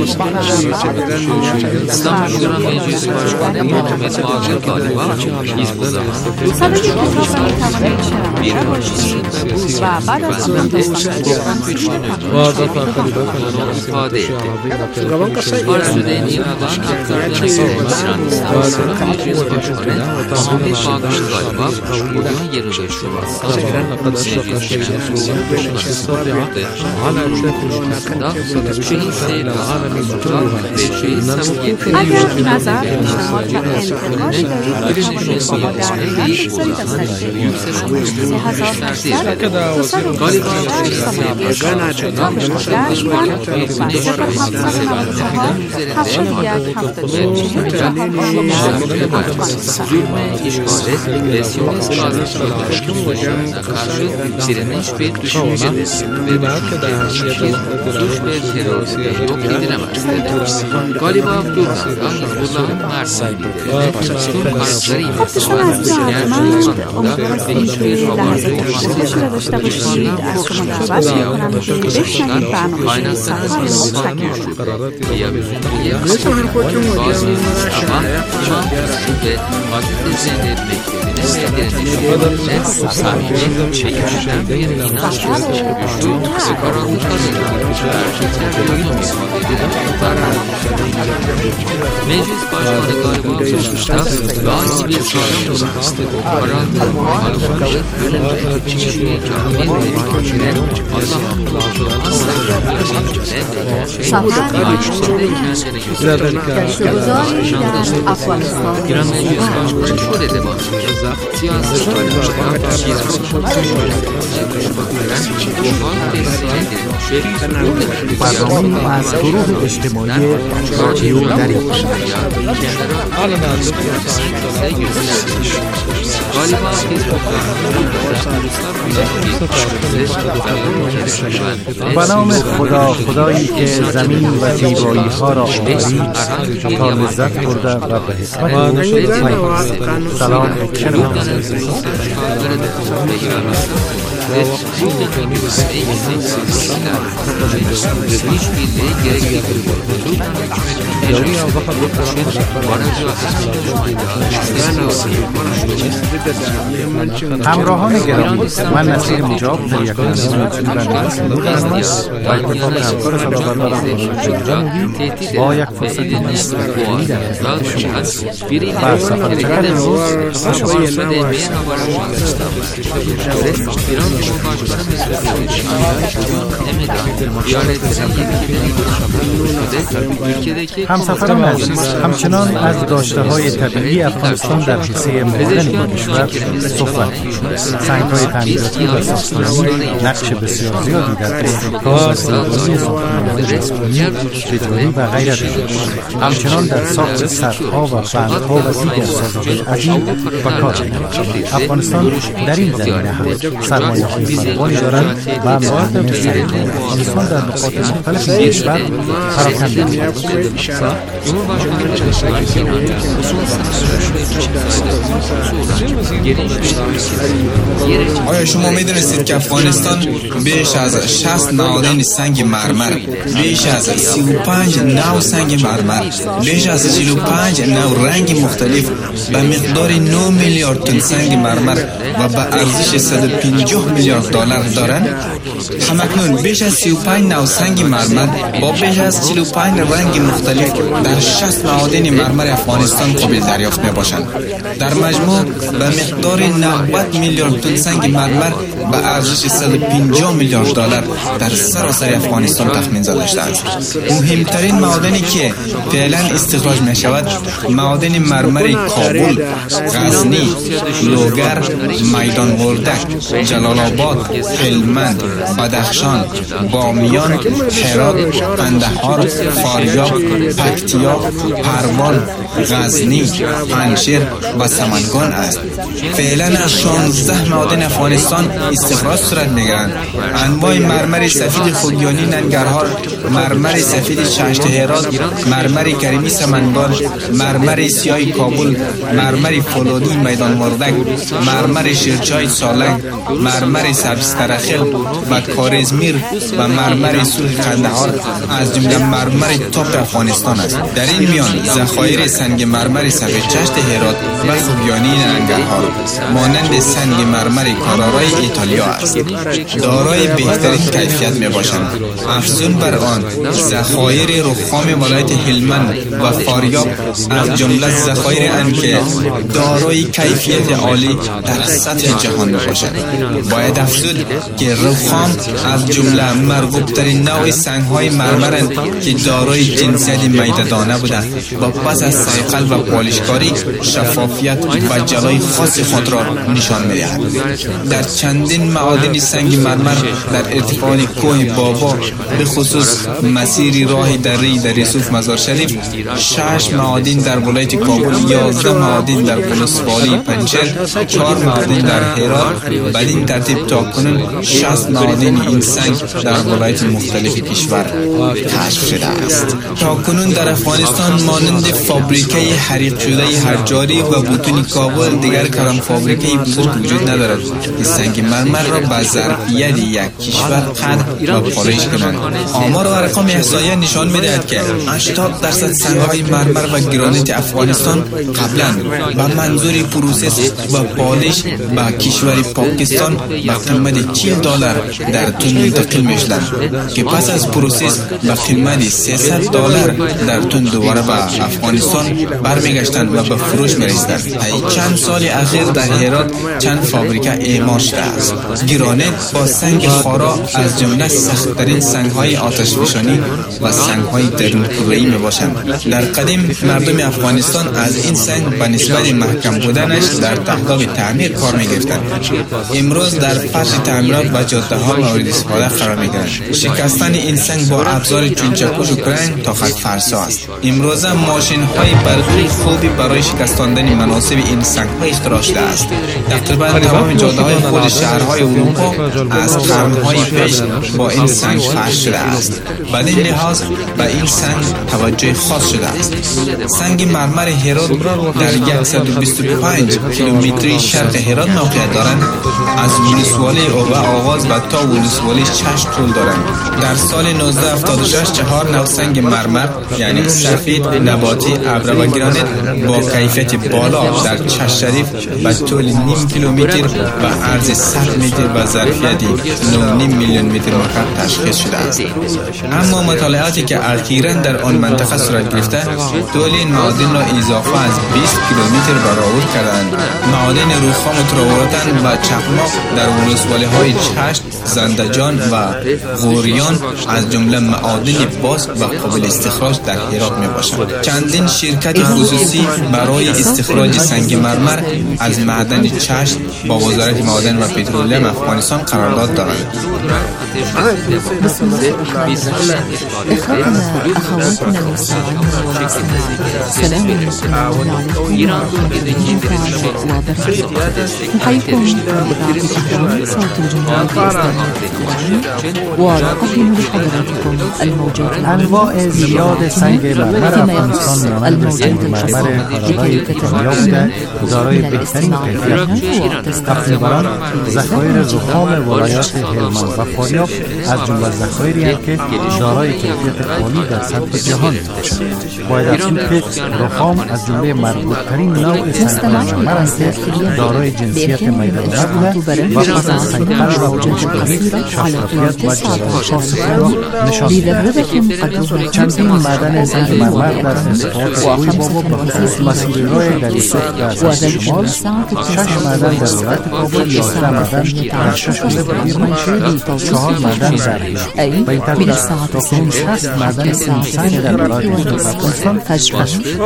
İstanbul İran Meclisi Başkanı Muhammed Akif Galiba biz bu zaman bir ve بعد از ifade etti. Arzu'den İran'dan Kırklar'dan İran İstanbul Meclisi Başkanı Muhammed Akif Galiba bugün 25 Şubat'ta اگر نظر شما که انتقاد karşı direniş ve düşüncedir ve suç ve terör yok edilemez dedi. Galiba Abdurrahman Hizbullah'ın Mersin liderine tüm kartları imzalar gerçek anlamda ve hiçbir abartı olmaksızın düşmandan korkmadan siyahlar kaynaklarına sınırlamak güçlüdür. Yeryüzünde bazı ama iman ve akide zannetmeklerine ve direnişlerine samimi çekişten bir inanç güçlü ve karanlık hazırlanmış gerçekten bir uyum ifade edilen Meclis Başkanı Galiba Abdurrahman'da gayet bir sağlam durumda karanlık muhalefetleri önünde hiçbir kamil ve fakire Allah'ın kulağına asla görmeyeceğine ve gerçeğin ayışlarında kendini gösterecek. İran Meclis Başkanı şöyle devam ediyor. Siyasi paylaşımlar, siyasi برنامه از گروه اجتماعی رادیو دریافت به نام خدا، خدایی که زمین و زیبایی ها را آفرید تا لذت برده و به حکمت سلام شنوندگان ve buradaki güvenliğe isteksizlikler işbirliği gerekli همراهان گرامی، من نصیر مجاب در یک برنامه افکار سلام‌برداران با یک فرصت مستقلی در بر سفر چقدر امروز همسفران عزیز همچنان از داشته‌های طبیعی افغانستان در حصه معدنی این کشور صحبت سنگ‌های تعمیراتی و ساختمانی نقش بسیار زیادی در استحکام و سازماندهی ساختمان‌های بترولی و غیره دارند. همچنان در ساخت سدها و بندها و دیگر سازه‌های عظیم و کار می‌کنند. افغانستان در این زمینه هم سرمایه‌های فراوانی دارد و مردم سرمایه افغانستان در نقاط مختلف کشور پراکنده آیا شما می‌دانستید که افغانستان بیش از 60 معادن سنگ مرمر، بیش از 35 نوع سنگ مرمر، بیش از 45 نوع رنگ مختلف به مقدار 9 میلیارد تن سنگ مرمر و به ارزش 150 میلیارد دلار دارند؟ همکنون بیش از 35 نوع سنگ مرمر با بیش از 45 رنگ مختلف در 60 معادن مرمر افغانستان قابل دریافت میباشند. در مجموع به مقدار 90 میلیارد تن سنگ مرمر به ارزش 150 میلیارد دلار در سراسر افغانستان تخمین زده شده است. مهمترین معادنی که فعلا استخراج می شود معادن مرمر کابل، غزنی، لوگر، میدان وردک، جلال آباد، هلمند، بدخشان، بامیان، هرات، قندهار، فاریاب، پکتیا، پروان، غزنی، پنجشیر و سمنگان است. فعلا 16 معادن افغانستان استخراج صورت می‌گیرند. انواع مرمر سفید خوگیانی ننگرهار، مرمر سفید ششت هرات، مرمر کریمی سمنگان، مرمر سیاه کابل، مرمر فولادی میدان وردک، مرمر شیرچای سالنگ، مرمر مرمر سبزترخل و کارزمیر و مرمر سرخ قندهار از جمله مرمر تاپ افغانستان است. در این میان ذخایر سنگ مرمر سفید چشت هرات و خوگیانی ننگرهار مانند سنگ مرمر کارارای ایتالیا است. دارای بهترین کیفیت می باشند. افزون بر آن ذخایر رخام ولایت هلمند و فاریاب از جمله ذخایر اند که دارای کیفیت عالی در سطح جهان می باشند. باید افزود که رخام از جمله مرغوب ترین نوع سنگ های مرمرند که دارای جنسیت میده‌دانه بوده و پس از صیقل و پالشکاری شفافیت و جلای خاص خود را نشان می‌دهد. در چندین معادن سنگ مرمر در ارتفاع کوه بابا به خصوص مسیر راه دری در یوسف مزار شریف 6 معادن در ولایت کابل، 11 معادن در ولسوالی پنجشیر، 4 معادن در هرات. بدین ترتیب تاکنون 60 معادن این سنگ در ولایت مختلف کشور کشف شده است. تاکنون در افغانستان مانند فابریکه حریق شده حجاری و بوتون کابل دیگر کلان فابریکه بزرگ وجود ندارد که سنگ مرمر را به ظرفیت یک کشور قدر و پالایش کنند. آمار و ارقام احصاییه نشان می‌دهد که 80% سنگ‌های مرمر و گرانیت افغانستان قبلا به منظور پروسس و پالش به کشور پاکستان به قیمت $40 در تن منتقل می‌شدند که پس از پروسس به قیمت $300 در تن دوباره به افغانستان برمیگشتند و به فروش می‌رسیدند. چند سال اخیر در هرات چند فابریکه اعمار شده است. گرانیت با سنگ خارا از جمله سخت‌ترین سنگ‌های آتشفشانی و سنگ‌های درون کره‌ای میباشند. در قدیم مردم افغانستان از این سنگ به نسبت محکم بودنش در تحقیق تعمیر کار می‌گرفتند. امروز در فرش تعمیرات و جاده‌ها مورد استفاده قرار می‌گیرند. شکستن این سنگ با ابزار چون چکش و کرنگ تا خط فرسا است. امروزه ماشین‌های برقی خوبی برای شکستاندن مناسب این سنگ‌ها اختراع شده است. تقریبا تمام جاده‌های خود شهرهای اروپا از قرن‌های پیش با این سنگ فرش شده است. بدین لحاظ به این سنگ توجه خاص شده است. سنگ مرمر هرات در 125 کیلومتری شرق هرات موقعیت دارند. از ولسوالی اوبه آغاز و تا ولسوالی چشم طول دارند. در سال 1976 4 نوع سنگ مرمر یعنی سفید، نباتی، ابر و گرانیت با کیفیت بالا در چشم شریف به طول نیم کیلومتر و عرض 100 متر و ظرفیت 9.5 میلیون متر مکعب تشخیص شده است. اما مطالعاتی که اخیراً در آن منطقه صورت گرفته طول این معادن را اضافه از 20 کیلومتر برآورد کردند. معادن رخام و تراورتن و چقماق در ولسوالی‌های چشت، زندجان و غوریان از جمله معادن باز و قابل استخراج در هرات میباشند. چندین شرکت خصوصی برای استخراج سنگ مرمر از معدن چشت با وزارت معادن و پترولیم افغانستان قرارداد دارند. إخواننا أخواتنا المستمعين السلام عليكم نحييكم بإذاعة تهران صوت الجمهورية الإسلامية ونقدم لحضراتكم الموجات انواع زیاد سنگ مرمر افغانستان مانند سنگ مرمر کارارای ایتالیا بوده دارای بهترین کیفیت تقریبا ذخایر رخام ولایات هلمند و فاریاب از جمله ذخایری است که دارای کیفیت عالی در سطح جهان میباشند. باید افزود که رخام از جمله مربوط‌ترین نوع سنگ مرمر است که دارای جنسیت میده‌دانه بوده و پس از صیقل و پالشکاری شفافیت و جلای خاص خود را نشان می‌دهد. چندین معدن سنگ مرمر در انتفاع کوه بابا به خصوص مسیر راه در یوسف در شمال، 6 معدن در ولایت کابل، 11 معدن در ششم منشهر، 4 معدن در هرات. به این ترتیب تاکنون 60 معدن این سنگ در ولایت افغانستان کشف شده.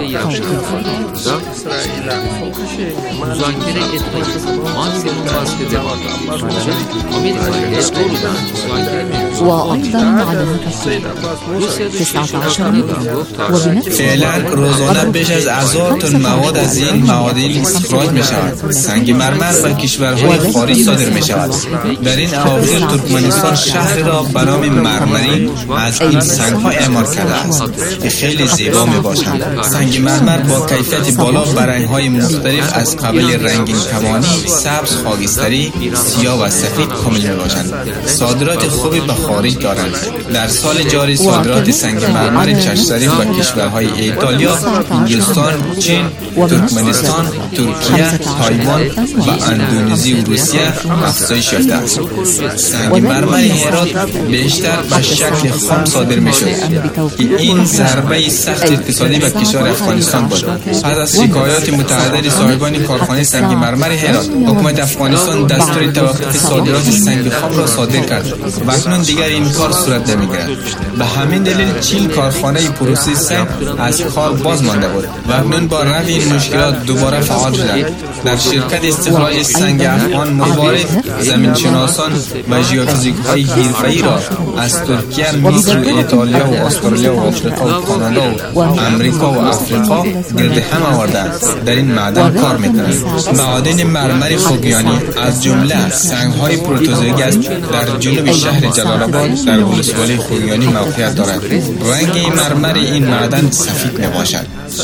وأيضا معلومات الصيد 19 متر. فعلا روزانه بیش از 1000 تن مواد از این معادن استخراج می شود. سنگ مرمر به کشورهای خارج صادر می شود. در این اواخر ترکمنستان شهر را به نام مرمرین از این سنگ ها اعمار کرده است که خیلی زیبا می باشند. سنگ مرمر با کیفیت بالا به رنگ های مختلف از قبیل رنگین کمانی، سبز، خاکستری خاکستری، سیاه و سفید کامل میباشند. صادرات خوبی به خارج دارند. در سال جاری صادرات سنگ مرمر چشم‌زدی به کشورهای ایتالیا، هندوستان، چین، ترکمنستان، ترکیه، تایوان و اندونزی و روسیه افزایش یافته است. سنگ مرمر هرات بیشتر به شکل خام صادر میشد. این ضربه سخت اقتصادی به کشور افغانستان بود. پس از شکایات متعدد صاحبان کارخانه سنگ مرمر هرات، حکومت افغانستان دستور توقف صادرات سنگ خام را صادر کرد و اکنون دیگر این کار صورت نمیگیرد. به همین دلیل 40 کارخانه پروسس سنگ از کار باز مانده بود و اکنون با رفع این مشکلات دوباره فعال شدند. در شرکت استخراج سنگ افغان موارد زمینشناسان و ژئوفیزیک‌های حرفه‌ای را از ترکیه، مصر و ایتالیا و استرالیا و آفریقا و کانادا و امریکا و افریقا گرد هم آوردند. در این معدن کار می‌کنند. معادن مرمر خوگیانی از جمله سنگ‌های پروتوزویک است. در جنوب شهر جلال آباد در ولسوالی خوگیانی موقعیت دارد. رنگ مرمر این معدن سفید میباشد.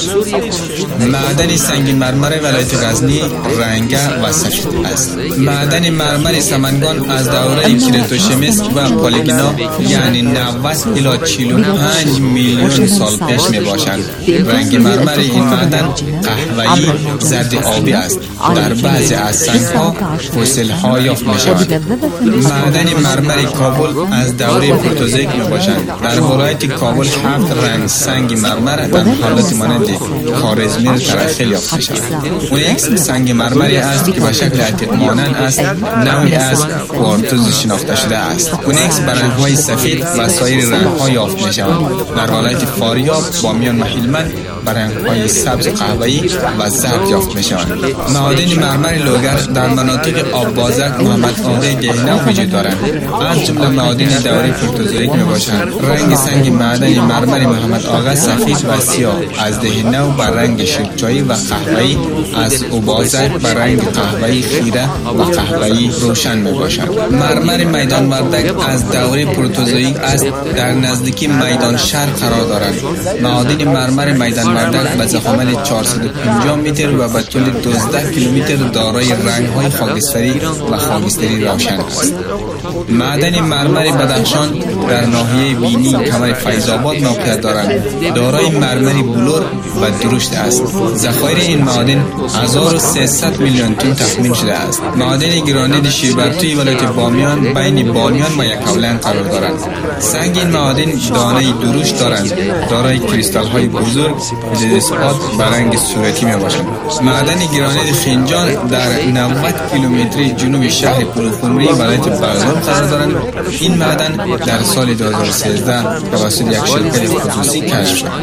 معدن سنگ مرمر ولایت غزنی رنگه و سفید است. معدن مرمر سمنگان از دوره کریتوشمیسک و پالیگنا یعنی 90 الی 45 میلیون سال پیش می باشند. رنگ مرمر این معدن قهوه‌ای زرد آبی است. در بعضی از سنگ‌ها فسیل‌ها یافت می شود. معدن مرمر کابل از دوره پروتوزویک می باشند. در ولایت کابل 7 رنگ سنگ مرمر در حالت مانند خارزمی ترخیل یافت می شود. اون یک سنگ مرمری است که به شکل عتیق مانند است، نوعی از کوارتز شناخته شده است. اون یک برنگ‌های سفید و سایر رنگ‌ها یافت می شود. در ولایت فاریاب، بامیان و هلمند برنگ‌های سبز قهوه‌ای و زرد یافت می شود. معادن مرمر لوگر در مناطق آب‌بازک، محمد آقا گهنه وجود دارند. از جمله معادن دوره پروتوزویک می باشند. رنگ سنگ معدن مرمر محمد آقا سفید و سیاه، از دهنه بر رنگ شیرچایی و قهوه‌ای، از اوبازک بر رنگ قهوه‌ای خیره و قهوه‌ای روشن می باشد. مرمر میدان وردک از دوره پروتوزویک است. در نزدیکی میدان شهر قرار دارد. معادن مرمر میدان وردک به ضخامت 450 متر و به طول 12 کیلومتر دارای رنگ‌های خاکستری و خاکستری روشن است. معدن مرمر بدخشان در ناحیه بینی کمر فیض‌آباد موقعیت دارد. دارای مرمری بلور و درشت است. ذخایر این معادن 1300 میلیون تن تخمین شده است. معادن گرانیت شیربرتوی ولایت بامیان بین بامیان و یکاولنگ قرار دارند. سنگ این معادن دانه درشت دارند. دارای کریستال های بزرگ ضد اسپات به رنگ صورتی می باشند. معدن گرانیت خنجان در 90 کیلومتری جنوب شهر پلخمری ولایت بغلان قرار دارند. این معدن در سال 2013 توسط یک شرکت خصوصی کشف شد.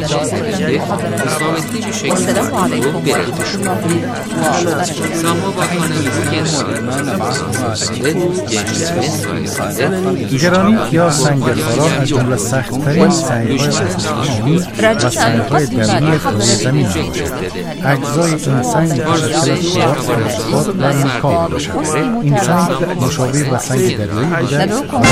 السلام علیکم. گرانیت یا سنگ خارا از جمله سخت‌ترین سنگ‌های ارزشمندی و سنگ‌های درونی کره زمین است. اجزای این سنگ به شکل خوراک اسپات و رکاب باشد. این سنگ مشابه به سنگ دریایی بوده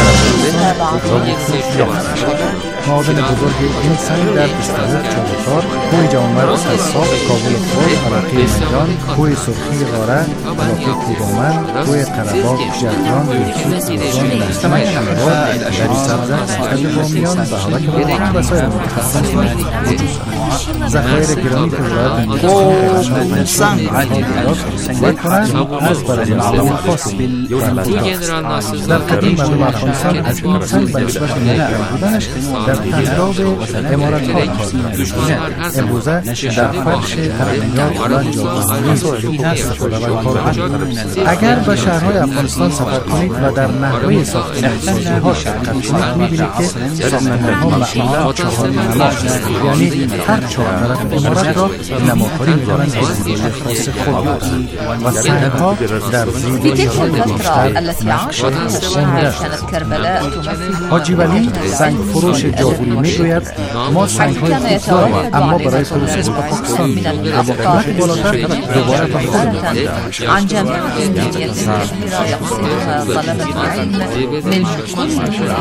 معادن بزرگ این سنگ در استانبول چابکار، کوه جامور سرساب، کابل خود، علاقه میدان، کوه سرخی غاره، علاقه کودامن، کوه قره‌باغ، جرگان، یوسف، روزان، لهستان، شنوار، دری سبزه، مرکز بامیان، بهارک بامیان و سایر منطقه‌های موجود است. ذخایر گرانیت ولایت نزدیک و کنند از برآوردهای خاصی در قدیم مردم افغانستان از این سنگ به نسبت منعم بودنش در تنگاب امارت‌ها کار می‌کنند. امروزه در فرش ترمیمات و جاپانی استفاده و کار می‌کنند. اگر به شهرهای افغانستان سفر کنید و در نحوه ساختن ساختمان‌ها دقت کنید می‌بینید که ساختمان‌ها معمولاً چهار نما است. یعنی هر چهار طرف عمارت را نماکاری می‌کنند که زیبایی خاص خود دارند و سنگ‌ها در زیبایی‌های بیشتر نقش خاص حاجی ولی سنگ فروش جاهوری میگوید ما سنگ‌های خوب داریم اما برای پروسس به پاکستان می‌بریم و با قیمت بالاتر دوباره به خودمون می‌بریم. عن جميع الجمعيات الكبيرة يقصدها طلبة العلم من كل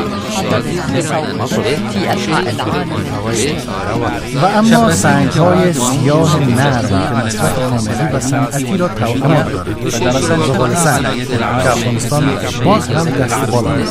في أنحاء العالم. و اما سنگ‌های سیاه نرم که مصرف کاملی و صنعتی را توهم دارد و در اصل ظهور زغال سنگ که افغانستان باز هم دست بالا است.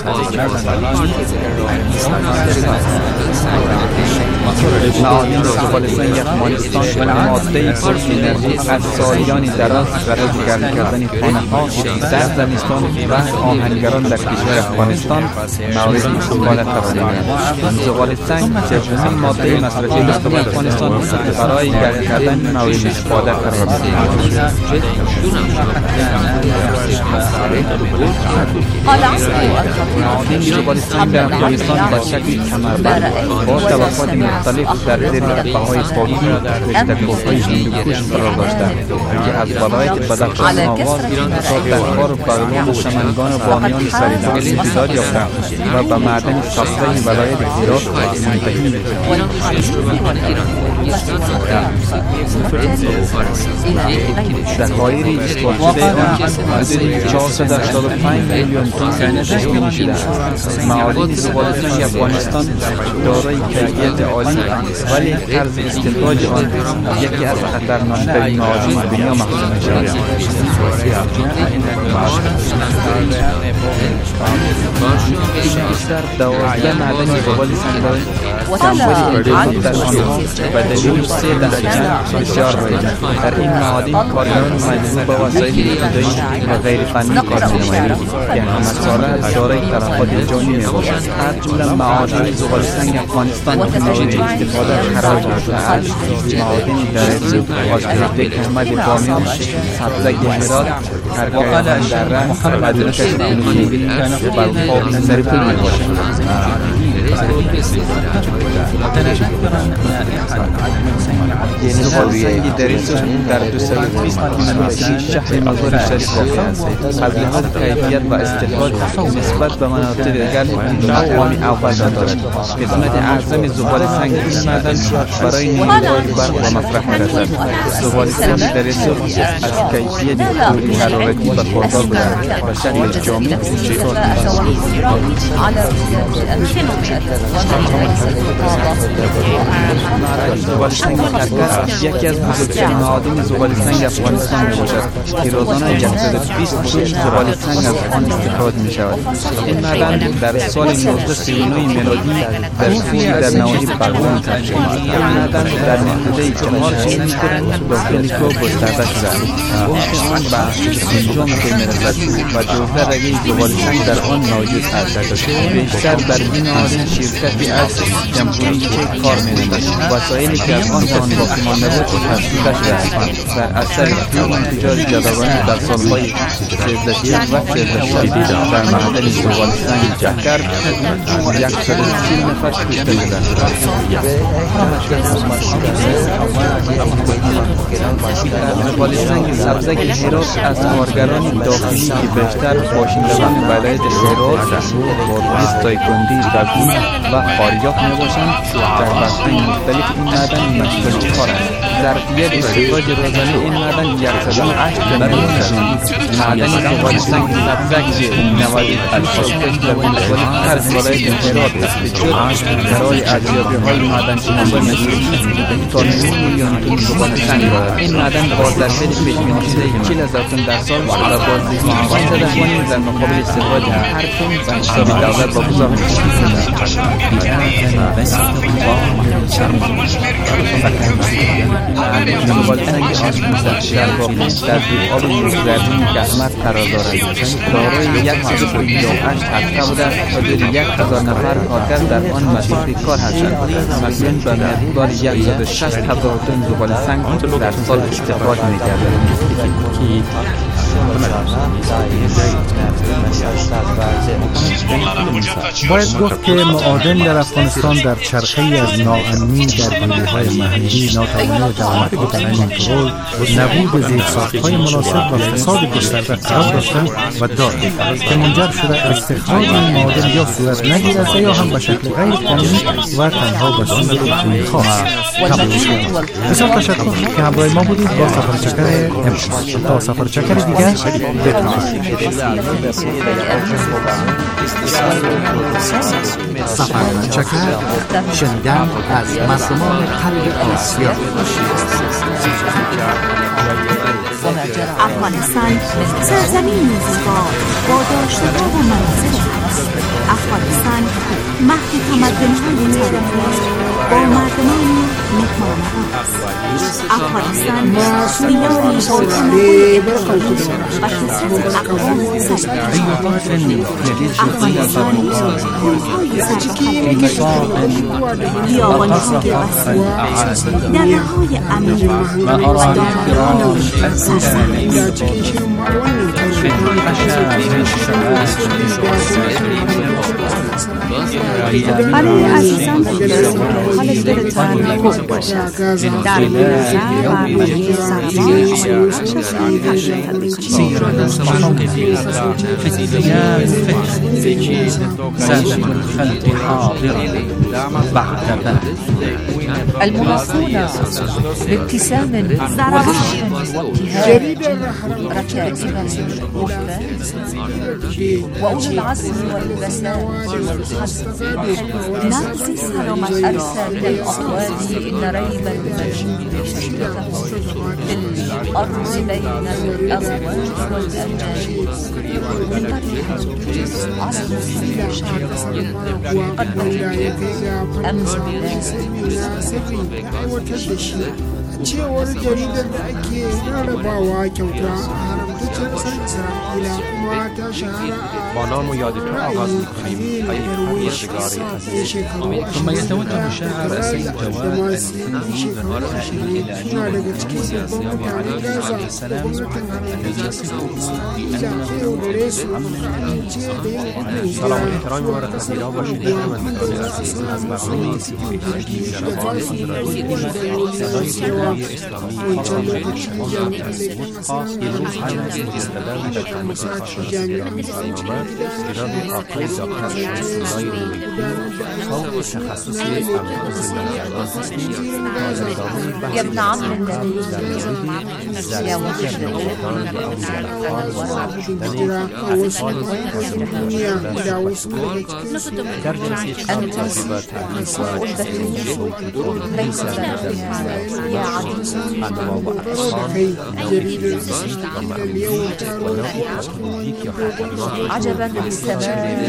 معادن زغال سنگ افغانستان ماده پر انرژی از سالیانی دراز برای گرم کردن خانه‌ها در زمستان و آهنگران در کشور افغانستان مورد استفاده قرار می‌گیرد. زغال سنگ سومین ماده مصرفی داخل افغانستان برای گرم کردن مورد استفاده قرار می‌گیرد. معادن زغال سنگ در افغانستان با شکل کمربند با طبقات مختلف در زیر بهای پاکی در کوههای هندوکش قرار داشته که از ولایت بدخشان آغاز تا دربار بغلان و سمنگان و بامیان سریزان امتداد یافته و به معدن صفرای ولایت هرات منتهی می‌شود. ذخایر استفاده شده حدود 485 میلیون تن تشکیل می‌شده است. معادن زغال سنگ افغانستان دارای کیفیت عالی ولی طرز استخراج آن یکی از خطرناک‌ترین معادن دنیا محسوب می‌شود. بیشتر 12 معدن زغال سنگ کمبود وجود در آنها به دلیل 3 دهه بسیار رایج است. در این معادن کارگران مجبور به وسایل ابتدایی و غیر فنی کار می‌نمایند که همه‌ساله دارای تلفات جانی می‌باشند. از جمله معادن زغال سنگ افغانستان که مورد استفاده قرار گرفته است معادن درسی، آسپرده کمد بامیان، سبزک هرات، کرکه دره و درکش کنونی بلخاب سرپول می‌باشند. زغال سنگ درسی در 220 کیلومتری شهر مزار شریف واقع است. از لحاظ کیفیت و استخراج نسبت به مناطق دیگر مقام اول دارد. قسمت اعظم زغال سنگ این معدن برای نیروهای برق و مصرف می‌رسد. زغال سنگ درسی از کیفیت تولید حرارتی برخوردار بودند و شکل جامع شفاف زغال سنگ کرکس یکی از بزرگترین معادن زغال سنگ افغانستان میباشد که روزانه 120 تن زغال سنگ از آن استخراج میشود. این معدن در سال 1939 میلادی در کوهی در نواحی بغلان کشف شد. این معدن در محدوده 4 کیلومتر داخل کوه گسترده شده است. عمق آن به 50 متر میرسد و 12 رگه زغال سنگ در آن موجود است. بیشتر در این معادن شرکتی از جمهوری چک کار می‌نماید. وسایلی که از آن زمان باقی مانده بود تصفیه شده است. در اثر قیام انفجار جداگانه در سالهای 13 و 14 در معدن زغال سنگ جهکر 130 نفر کشته شدند. زغال سنگ سبزک هرات از کارگران داخلی که بیشتر باشندگان ولایت هرات، بادغیس، تایکندی، دگون و خاریاب میباشند. در بخش‌های مختلف این معدن مشغول کار است. ظرفیت استخراج روزانه این معدن 108 تن است. معدن زغال سنگ سبزک 98 در ولایت هر ولایت هرات استخراج برای ارزیابی‌های معدن شناسی مسئول تا 9 میلیون تن زغال سنگ دارد. این معدن با ظرفیت پیش‌بینی شده 40,000 تن در سال و بازدهی 500 تومان در مقابل استخراج هر تن به حساب دولت واگذار می‌شود. زغال سنگ آسموزه در واقع در آب زرین گهمت قرار دارد. دارای 158 حلقه بوده و حدود 1000 نفر کارگر در آن مسیر کار هستند. مقدم به مقدار 160,000 تن زغال سنگ در سال استخراج می‌گردد. باید گفت که معادن در افغانستان در چرخه‌ای از ناامنی در گروه‌های محلی، ناتوانی دولت بودن کنترل، نبود زیرساخت‌های مناسب و فساد گسترده قرار داشتند و دارد که منجر شده استخراج این معادن یا صورت نگیرد یا هم به شکل غیر قانونی و تنها به سود پولی خاص تمام شود. بسیار تشکر که همراه ما بودید با سفر چکر امروز. تا سفر چکر دیگر سفر چکر شنیدن از مردمان قلب آسیا. افغانستان سرزمینی زیبا با داشته‌ها و مناظر خاص. افغانستان مهد تمدن‌های تاریخی با مردمانی مهمان‌نواز است. افغانستان میدانی با تنوع فرهنگی و کثرت اقوام سرزمین. افغانستان کوه‌های سربخل بیابان‌های وسیع، دره‌های عمیق و دامنه‌های سرسبز. برای عزیزان حال دلتان خوب باشد. در منظر برنامه زمان آموزش آن تقدیم المنصون بابتسام وابتهاج ركائز وأولو العزم والبسام نغزي سلامة أرسل للأطوال إن ريب المجيد شتته في الأرض بين الأموال والأمجاد من طريقة عصر الشعب قد أمس cewar jaridar da ake rarrabawa kyauta a haramtaccen ƙasar Isra'ila kuma ta shahara با نام و یاد تو آغاز می‌کنیم ای پروردگار عزیز. ثم يتوجه الشاعر السيد جواد suna daga cikin sabbin mutanen Gaza da gwamnatin haramtaccen Isra'ila ta yaudare su ka amince da yin gudun سلام و احترام و تقدیرها با شنوندگان عزیز از برنامه سیدی شرفان صدای جمهوری اسلامی پارلمان شما در خاص امروز هم از مستدام در خدمت خاشقچیان برنامه جناب آقای دکتر شمس‌الله رومی‌دین فوق تخصص امراض زندگیان هستیم تا در ادامه بحث ابن عمرو در مورد زرزی اولادان و اولادان و اطفال در جلسه چند تجربه تعریف و ليس أنواع وأقسام عجبا للسماء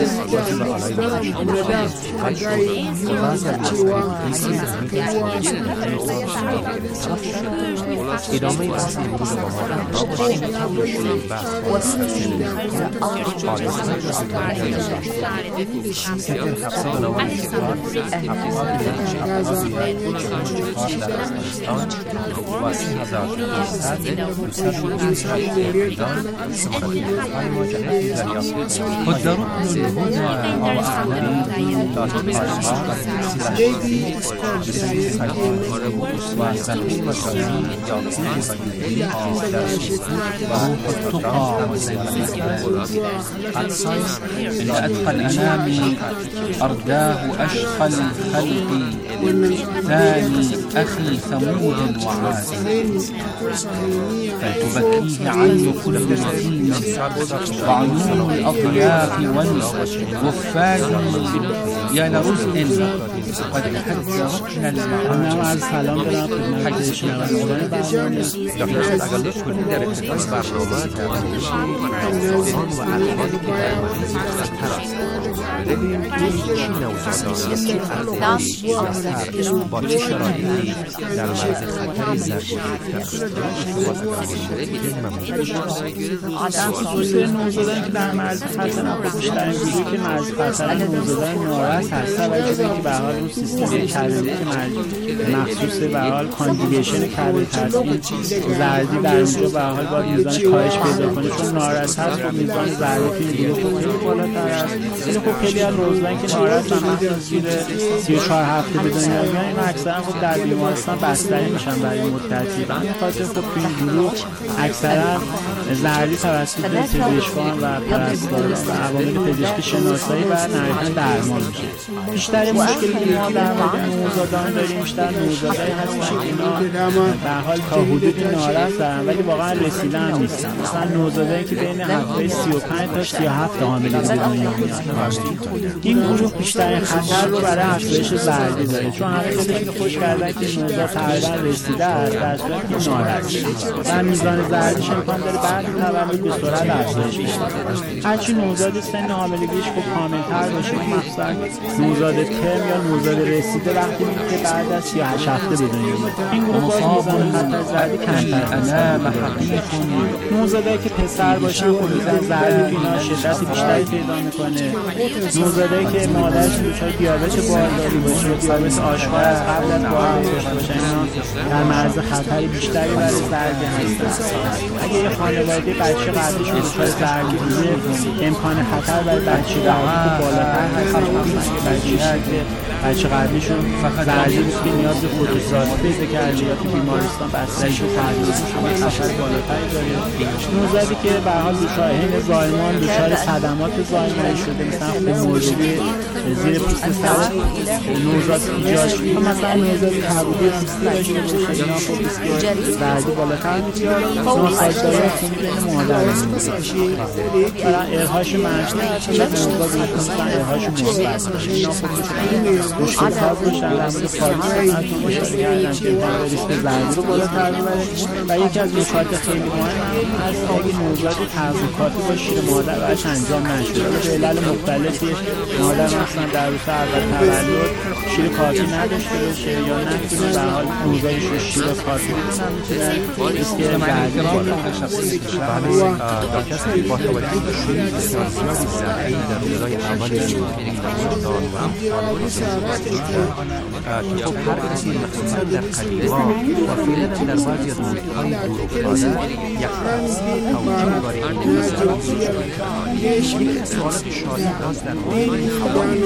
ادامه بحث امروز با ما را باشید إن أتقى الأنام أرداه أشقى الخلق ثاني أخي ثمود وعاد فلتبكيه عنه كل مسكين وعيون الأضياف والوفاد يا لرزء قد تحدى ركن المعنى مع السلام دارم خدمت شنوندگان برنامه کلی در ابتدای برنامه درباره زمان و الحالی که در محیط خطر است. ببینیم چی نوجوانان است که از با چه شرایطی در مرز خطر زرگیری خصوص نوزادان که در مرز خطر بیشترین گروهی که مرز خطر نوزادان نوآورد هستن و چیزی که به حال اون سیستم کلوری که مخصوص به حال کانجوگیشن کرده ترتیب زردی در اونجا به حال باید میزان کاهش پیدا کنه چون ناراض هست و میزان زردی توی گروه خیلی بالاتر است. ولی خب خیلی از نوزادان که ناراض هم زیر 34 هفته به دنیا میان این اکثرا خب در بیمارستان بستری میشن برای مدتی و همین خاطر خب توی این گروه اکثرا زردی توسط پزشکان و پرستاران و عوامل پزشکی شناسایی و نهایتاً درمان میشه. بیشتر مشکلی که ما در مورد نوزادان داریم بیشتر نوزادایی هستن که اینا به حال تا حدودی نارس دارن ولی واقعا رسیده هم نیستن. مثلا نوزادایی که بین هفته 35 تا 37 حاملگی به دنیا میاد. این گروه بیشترین خطر رو برای افزایش زردی داره چون همه خودشون خوش کردن که نوزاد تقریبا رسیده است در صورتی که نارس و میزان زردیش امکان داره بعد تولد به سرعت افزایش پیدا کنه. هرچی نوزاد سن حاملگیش کامل‌تر باشه مثلا نوزاد ترم یا نوزاد رسیده وقتی که بعد از 38 هفته به دنیا میاد این گروه میزان خطر زردی کمتر نوزادایی که پسر باشه خب میزان زردی اینا شدت بیشتری پیدا میکنه. نوزادایی که مادرش دچار دیابت بارداری باشه دیابت آشکار از قبل از بارداری باشه اینا در معرض خطر بیشتری برای زردی هستن. اگه یه خانواده بچه قبلیش دچار زردی بوده امکان خطر برای بچه قبلی بالاتر هست. بچه قبلیشون زردی بود که نیاز به فوتوتراپی پیدا کرده یا تو بیمارستان بستریش رو تحلیلشون خطر بالاتری داره. نوزادی که به حال دچار زایمان دچار صدمات زایمانی شده مثلا خونریزی زیر پوست سر نوزاد ایجاد شده مثلا نوزادی کبودی سیستی داشته باشه اینا خب ریسک زردی بالاتر میاد. ناسازگاری خونی بین مادر و برای ارهاش منشأ چه نوزاد مثلا ارهاش مثبت باشه اینا خب مشکلات رو در مورد پارکینگ اشاره کردم که ریسک زردی رو بالاتر میبره و یکی از نکات خیلی مهم هست اگه نوزاد تحقیقاتی با شیر مادر براش انجام نشده به علل مختلفی مادر مثلا در روز اول تولد شیر کافی نداشته باشه یا نتونه به حال نوزادش رو شیر کافی بدن میتونه ریسک زردی در کسی با توجه به شیر بسیار زیادی زردی در روزهای اول نوزادان و که خب هر کسی مخصوصا در قدیما و فعلا در بعضی از محیط‌های دور افتاده یک توجه برای این سوالات شادی راست در محیط‌های هوایی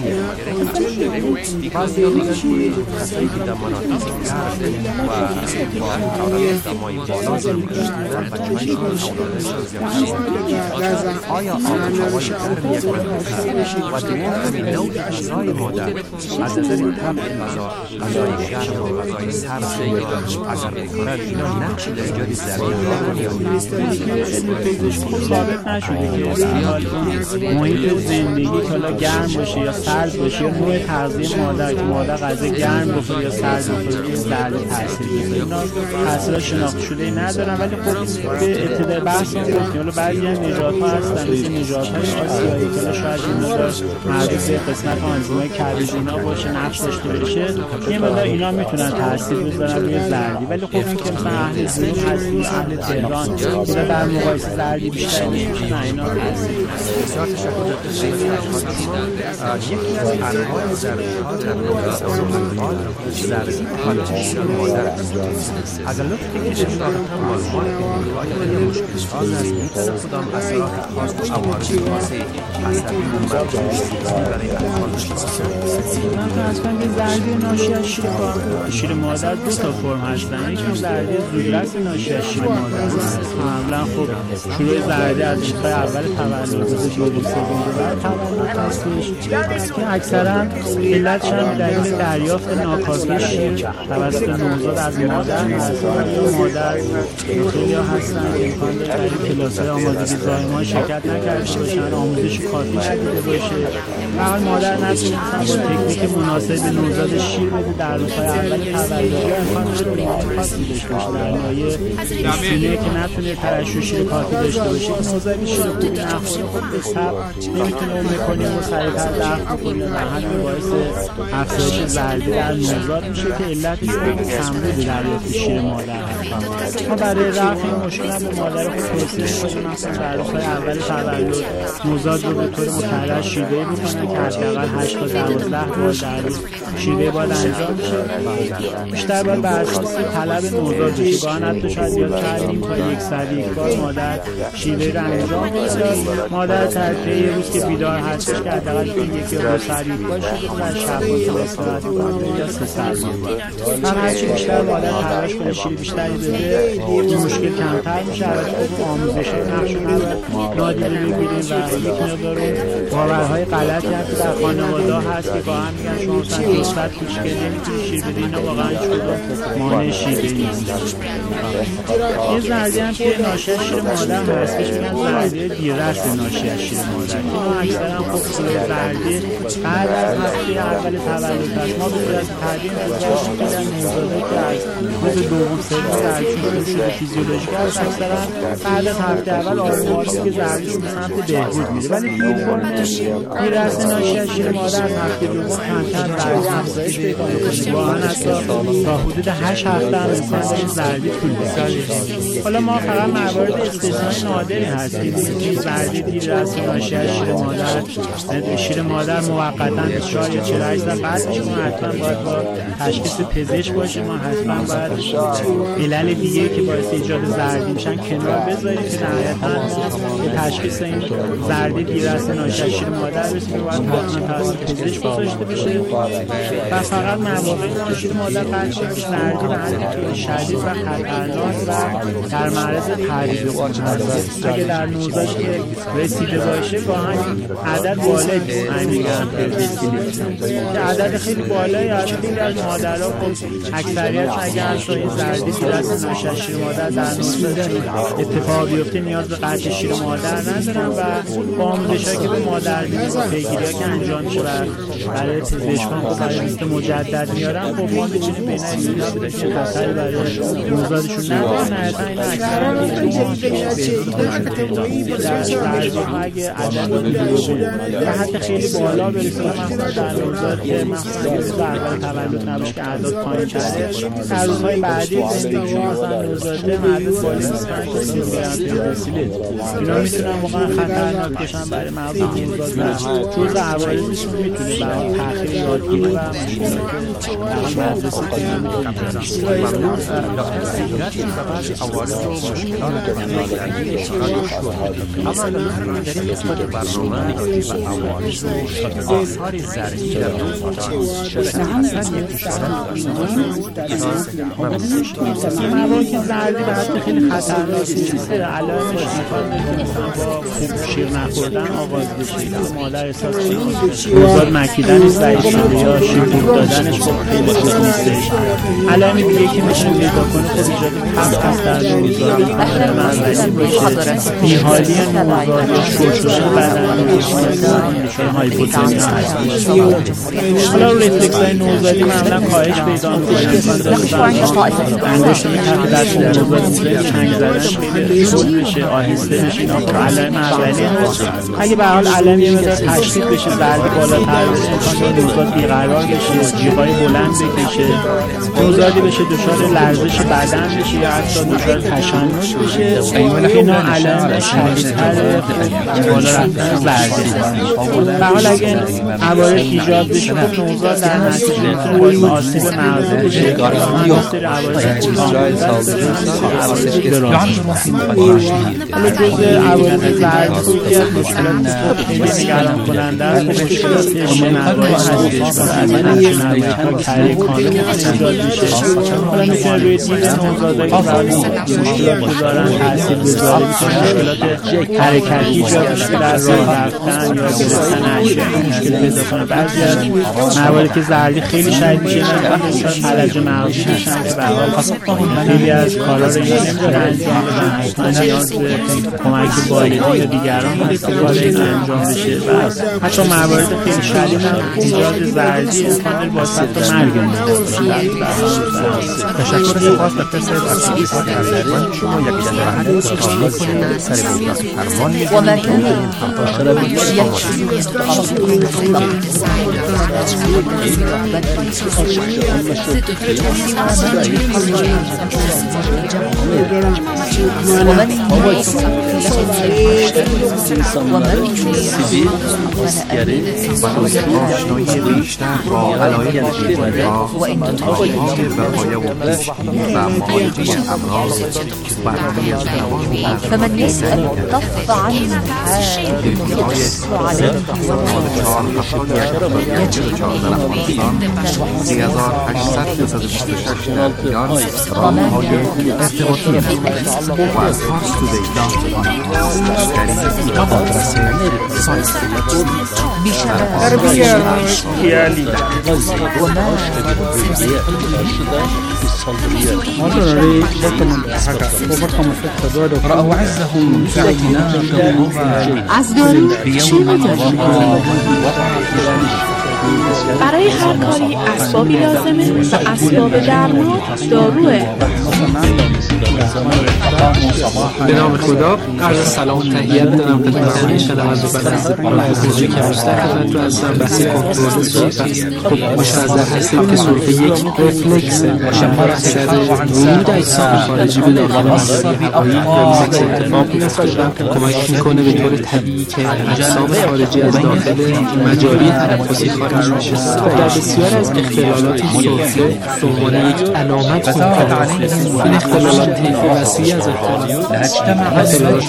بعضی دیگر کسایی که در مناطق گرد و با حرارت دمای بالا زندگی می‌کنند بچه‌هایشان اولادشان زیادتر آیا آب و هوای گرم یک منطقه و دیگر همین نوع غذای مادر از نظر طبع غذای گرم و غذای سرد اگر بکنند اینا نقش در ایجاد زردی دارند یا علم پزشکی ثابت نشده که محیط زندگی که حالا گرم باشه یا سرد باشه یا نوع تغذیه مادر که مادر غذا گرم بخوره یا سرد بخوره زرد تاثیر میذاره اینا تاثیر شناخته شده ندارن ولی خب به ابتدای بحث گفتیم حالا بعضی از نژادها هستن مثل نژادهای آسیایی که شاید این مقدار مربوط به قسمت آنزیم‌های کبد اینا باشه نقش داشته باشه یه مقدار اینا میتونن تاثیر بذارن روی زردی ولی خب این که مثلا اهل زین هستیم اهل تهران که در مقایسه زردی بیشتر نمیشه نه اینا تاثیر بسیار تشکر یکی از انواع زردی‌ها در نوزادان زردی حالت مادر است. اگر لطف کنید شدارتان معلومات بدید آیا این مشکل‌ها است میتونه کدام اثرات خاص و عوارض خاصی عصبی برای اطفال داشته باشه؟ من فرض کنم که زردی ناشی از شیر مادر دو تا فرم هستن یکی زردی زودرس ناشی از شیر مادر هست معمولا خب شروع زردی از شکای اول تولد روز دوم سوم بعد تولد هستش که اکثرا علتش هم دلیل دریافت ناکافی شیر توسط نوزاد از مادر هست یا مادر خیلی هستن که امکان داره در کلاس‌های آمادگی زایمان شرکت نکرده باشن آموزش کافی ندیده باشه و هر مادر نتونه با تکنیک مناسب به نوزاد شیر بده در روزهای اول تولد یا امکان داره بیماری خاصی داشته باشه در نایه سینه که نتونه ترشح شیر کافی داشته باشه که نوزاد شیر خوبی نخوره خود به سب نمیتونه اون میکنیم و سریعتر درخ بکنیم و همین باعث افزایش زردی در نوزاد میشه که علتش کمبود دریافت شیر مادر هست. ما برای رفع این مشکل هم به مادر خود توصیه می‌کنیم مثلا در روزهای اول تولد نوزاد رو به طور مکرر شیوه بکنه که حداقل 8 تا 12 بار در روز شیوه باید انجام بشه. بیشتر باید بر اساس طلب نوزاد بشه گاهن حتی شاید یاد کردیم تا 100 یک بار مادر شیوه رو انجام بده. مادر ترکیه یه روز که بیدار هستش که حداقل یک یا 2 ساعت یک بار شیوه در شب با استراحت کنه یا 3 ساعت. هرچی بیشتر مادر تلاش کنه شیر بیشتری بده این مشکل کمتر همین شرایط خوب آموزشی نقش رو نادیده بگیریم و یک مقدار باورهای غلطی هم که در خانواده هست که با هم میگن شما مثلا دوستت کوچکه نمیتونی شیر بدی، اینا واقعا شده مانع شیره نیست. یه زردی هم که ناشی از شیر مادر هستش میگن زردی دیررس ناشی از شیر مادر. اینا اکثرا خب زردی بعد از هفته اول تولد هست. ما به صورت طبیعی انتظارش می‌کنیم نوزادی که از روز دوم سوم زردشون شروع شده فیزیولوژیک هست اکثرا بعد از هفته اول آروم که زردشون به سمت بهبود میره، ولی توی فرم دیررس ناشی از شیر مادر از هفته دوم کمتر زردی افزایش پیدا می‌کنه. واقعا حتی تا حدود 8 هفته هم انسان داره زردی طول بکشه. حالا ما فقط موارد استثنایی نادری هست که زردی دیررس ناشی از شیر مادر شیر مادر موقتا 4 یا 48 ساعت بعد میشه حتما باید با تشخیص پزشک باشه. ما حتما باید علل دیگه که باعث ایجاد زردی میشن کنار بذاریم که نهایتا به تشخیص این زردی دیررس ناشی از شیر مادر رسیم که باید حتما توسط پزشک گذاشته بشه و فقط مواقعی شیر مادر قطع شد که زردی به حد شدید و خطرناک و در معرض تحریک هست. اگه در نوزاد که رسیده باشه گاهن عدد بالایی میگن که عدد خیلی بالایی هست. خیلی از مادرها خب اکثریت اگر این زردی دیررس ناشی از شیر مادر در نوزاد اتفاق بیفته نیاز به قطع شیر مادر ندارن و با آموزش‌هایی که به مادربینی و پیگیری‌ها که انجام میشه و برای پزشکان که برای لیست مجدد میارن خب ما می‌تونیم بین اینا بده که خطری برای نوزادشون نداره. نهایتاً این اکثرا اگه عدد به حد خیلی بالا برسه مثلا در نوزاد که مثلا اول تولد نباشه که اعداد پایین تره در روزهای بعدی زندگی شما مثلا نوزاده معدد بالی می‌کنن که سیلیت اینا میتونن واقعا خطرناک بشن برای مغز نوزاد و جزء عوارضشون میتونه برای تأخیر یادگیری و مدرسه اما الان در این قسمت برنامه راجع به عوارض و آثار زردی در نوزادان مواد که زردی به حد خیلی خطرناک نیست. علائمش مثلا با شیر نخوردن آغاز بشه، مادر احساس کنه نوزاد مکیدن ضعیف شده یا شیر دادنش خب خیلی خوب نیستش. علائم دیگه که میشه پیدا کنه خب ایجاد تب هست در نوزاد مغزی باشه، بیحالی نوزاد یا شورشوری بدن نشون هایپوتنمی هست. حالا ریفلکس‌های نوزادی معمولا کاهش پیدا می‌کنه. انگشت می‌تونه دست نوزاد چنگ زدن خیلی بشه، آهسته بشه. اینا خب علائم اولیه هست. اگه به حال علائم یه مقدار تشدید بشه، زردی بالاتر بشه، امکان نوزاد بیقرار بشه، جیغای بلند بکشه، نوزادی بشه دچار لرزش بدن بشه یا حتی دچار تشنج بشه، اینا علائم شدیدتر بالا رفتن زردی. به حال اگه عوارض ایجاد بشه خب نوزاد در نتیجه میتونه باعث آسیب مغزی بشه. حالا جزء عوارض زردی که مشکلات خیلی نگران کننده است، مشکلات شنوایی هستش و از این نشنوایی کاری کامل ایجاد میشه. حالا میتونه روی دید نوزادایی که برای مشکلات دارن تاثیر بذاره، میتونه مشکلات حرکتی ایجاد بشه، در راه رفتن یا گرفتن اشیا مشکل پیدا کنه. بعضی از مواردی که زردی خیلی شدید میشه مثلا فلج مغزی میشن که به حال خیلی از کارا رو اینا نمیتونه انجام بدن، حتما نیاز به کمک والدین یا دیگران هست که کار این انجام بشه. و حتی موارد خیلی شدید ایجاد زردی امکان داره باعث حتی مرگ تشکر سپاس دکتر صاحب از اینکه در شما یک جلسه تکمیل کنید سر موضوع فرمانی آشنایی بیشتر با علائم بیماری‌ها، راه‌های وقایع و پیش‌بینی و معالجه امراض برای جوانان فمن يسأل الطف عن از دارو چه می‌داری؟ برای هر کاری اسبابی لازمه و اسباب درمان داروه. به نام خدا عرض سلام و تحیت دارم خدمت همه شنوندگان از موضوعی که بیشتر خدمت رو هستم بحث کنترل سرفه است. خب مشخص هستید که سرفه یک رفلکس اثر ورود اجسام خارجی به داخل مجاری هوایی رفلکس اتفاق میفته و کمک میکنه به طور طبیعی که اجسام خارجی از داخل مجاری تنفسی خارج بشه. در بسیار از اختلالات سرفه به عنوان یک علامت ممکنه این اختلالات طیف وسیعی از اختلالات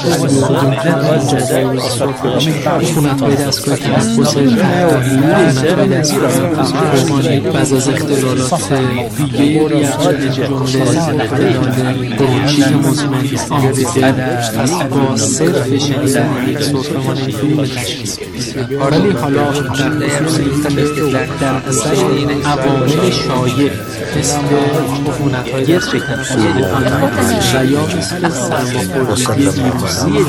عفونت‌های دستگاه تنفس عفونت‌های دستگاه رومانی بعض از اختلالات دیگه جمله اختلال برونشیت مزمن آمپیته از با صرف شنیدن یک سرفه مانند تشخیص بدید. ولی حالا در خصوص در اثر عوامل شایع مثل عفونت‌های تنفسی و یا مثل سرماخوردگی ویروسی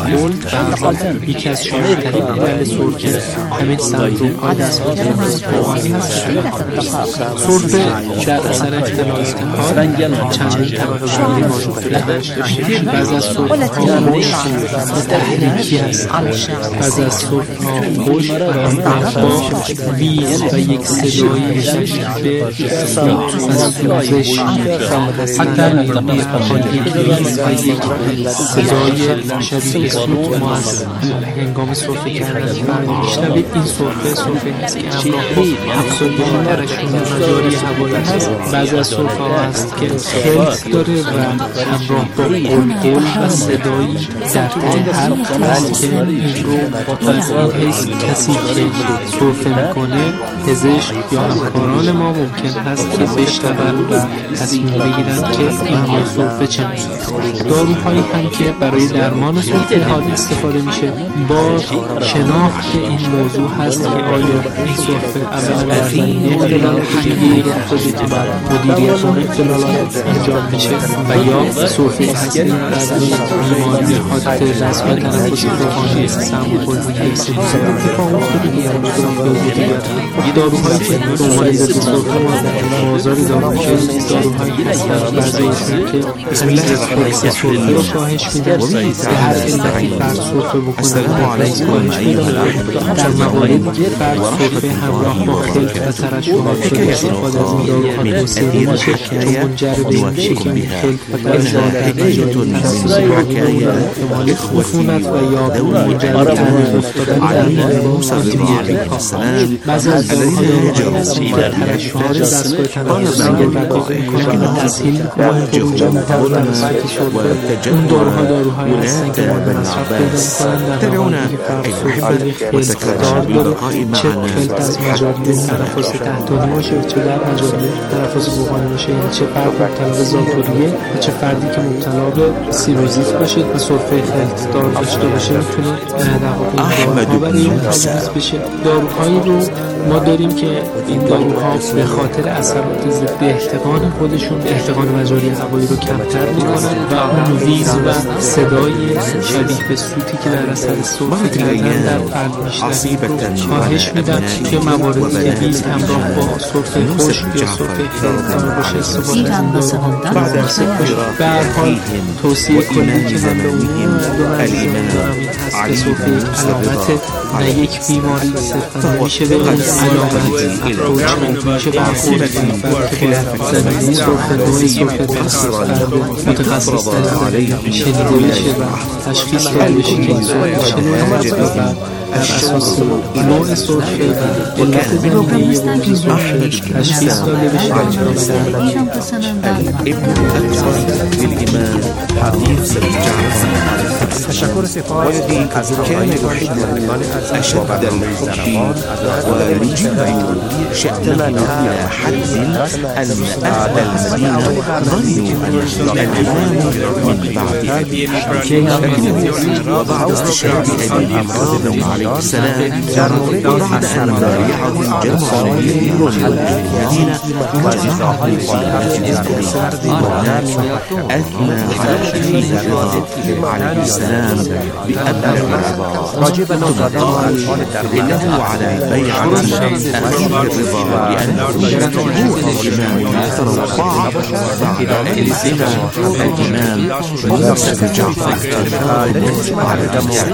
خلق یکی از شایع‌ترین علل سرفه همین سندروم‌های دستگاه تنفسی هستند. سرفه در اثر اختلالات کار چندین طبقه بندی موجود دارد. بعضی از سرفه‌ها خشک و تحریکی هستند، بعضی از سرفه‌ها خشک و با ویز و یک صدایی شبیه به سوزش حتی ویز و یک صدای شبیه به سوت ما از هنگام سرفه کردن میشنوید. این سرفه نیست که همراه با افزایش ترشح مجاری هوایی هست. بعضی از سرفه ها هست که خلط داره و همراه با قلقل و صدایی در ته حلق هست که این رو از این حیث کسی که سرفه میکنه پزشک یا همکاران ما ممکن هست که بشنون و تصمیم بگیرن که این سرفه چه میشه. داروهایی هم که برای درمان سرفه حاد استفاده میشه با شناخت این موضوع هست که آیا این سرفه اولا از این اختلال حقیقی افتاده که بر مدیریت اون اختلالات انجام میشه و یا سرفه هستی از بیماری حادث دستگاه تنفسی روحانی مثل سرماخوردگی اتفاق افتاده که در مورد داروهایی که به عنوان ضد سرفه ما در بازار داریم که داروهایی هستند بعضی که همین رفلکس سرفه رو کاهش میدن به هر علتی فرد سرفه بکنن رفلکس کاهش میدن. در مواردی که فرد سرفه همراه با خلط و ترشحات شده استفاده از این داروها توصیه میشه چون منجر به این میشه که این خلط و ترشحات در مجاری تنفسی باقی بمونن احتمال عفونت و یا منجر به تعریف افتادن در درمان آنتیبیوتیک ها. بعضی از داروها هستند که ترشحات دستگاه تنفسی رو دقیق میکنن و تسهیل میکنن خروج متوسط توسط سرفه. اون داروهایی هستند که مورد مصرف پیدا میکنن در مواردی که فرد سرفه خلطدار داره، چه خلط از مجاری تنفس تحتانی باشه و چه در مجاری تنفس بخاری باشه، یعنی چه فرد مبتلا به ذات‌الریه و چه فردی که مبتلا به سیروزیس باشه و سرفه خلطدار داشته باشه میتونه در واقع این داروها برای اون تجویز بشه. داروهایی رو ما داریم که این داروها به خاطر اثرات ضد احتقان خودشون احتقان مجاری هوایی رو کمتر میکنن و اون ویز و صدای شبیه به سوتی که در اثر سرفه کردن در فرد میشنویم رو کاهش میدن. که مواردی که ویز همراه با سرفه خشک یا سرفه خلطدار باشه استفاده از به هر حال توصیه کلی که من به عموم دارم این هست که سرفه یک علامت نه یک بیماری صرفا نمیشه به اون علامت اپروچ میشه برخورد فرد که باید زمینی سرفه نوعی سرفه تخصیص کرده متخصص در شنیده بشه و تشخیص داده بشه که این سرفه چه نوعی هست و بر اساس نوع سرفه و علت زندگی سرفه تشخیص داده بشه تشکر سپاس از رعایت کنندگان از أشد الفحش والجبن شأتنا على حد أن أهل المدينة ظنوا أن الإمام من بعد وبعد استشهاد أبي إبراهيم عليه السلام ورعد أن ضريعه جمع من المدينة وجمعه أثنى على شهيد عليه السلام بأبلغ العبارات إنه على بيعة أخذ الرضا لأنه هو الإمام يترضى بعد الإسلام الإمام موسى بن جعفر على موسى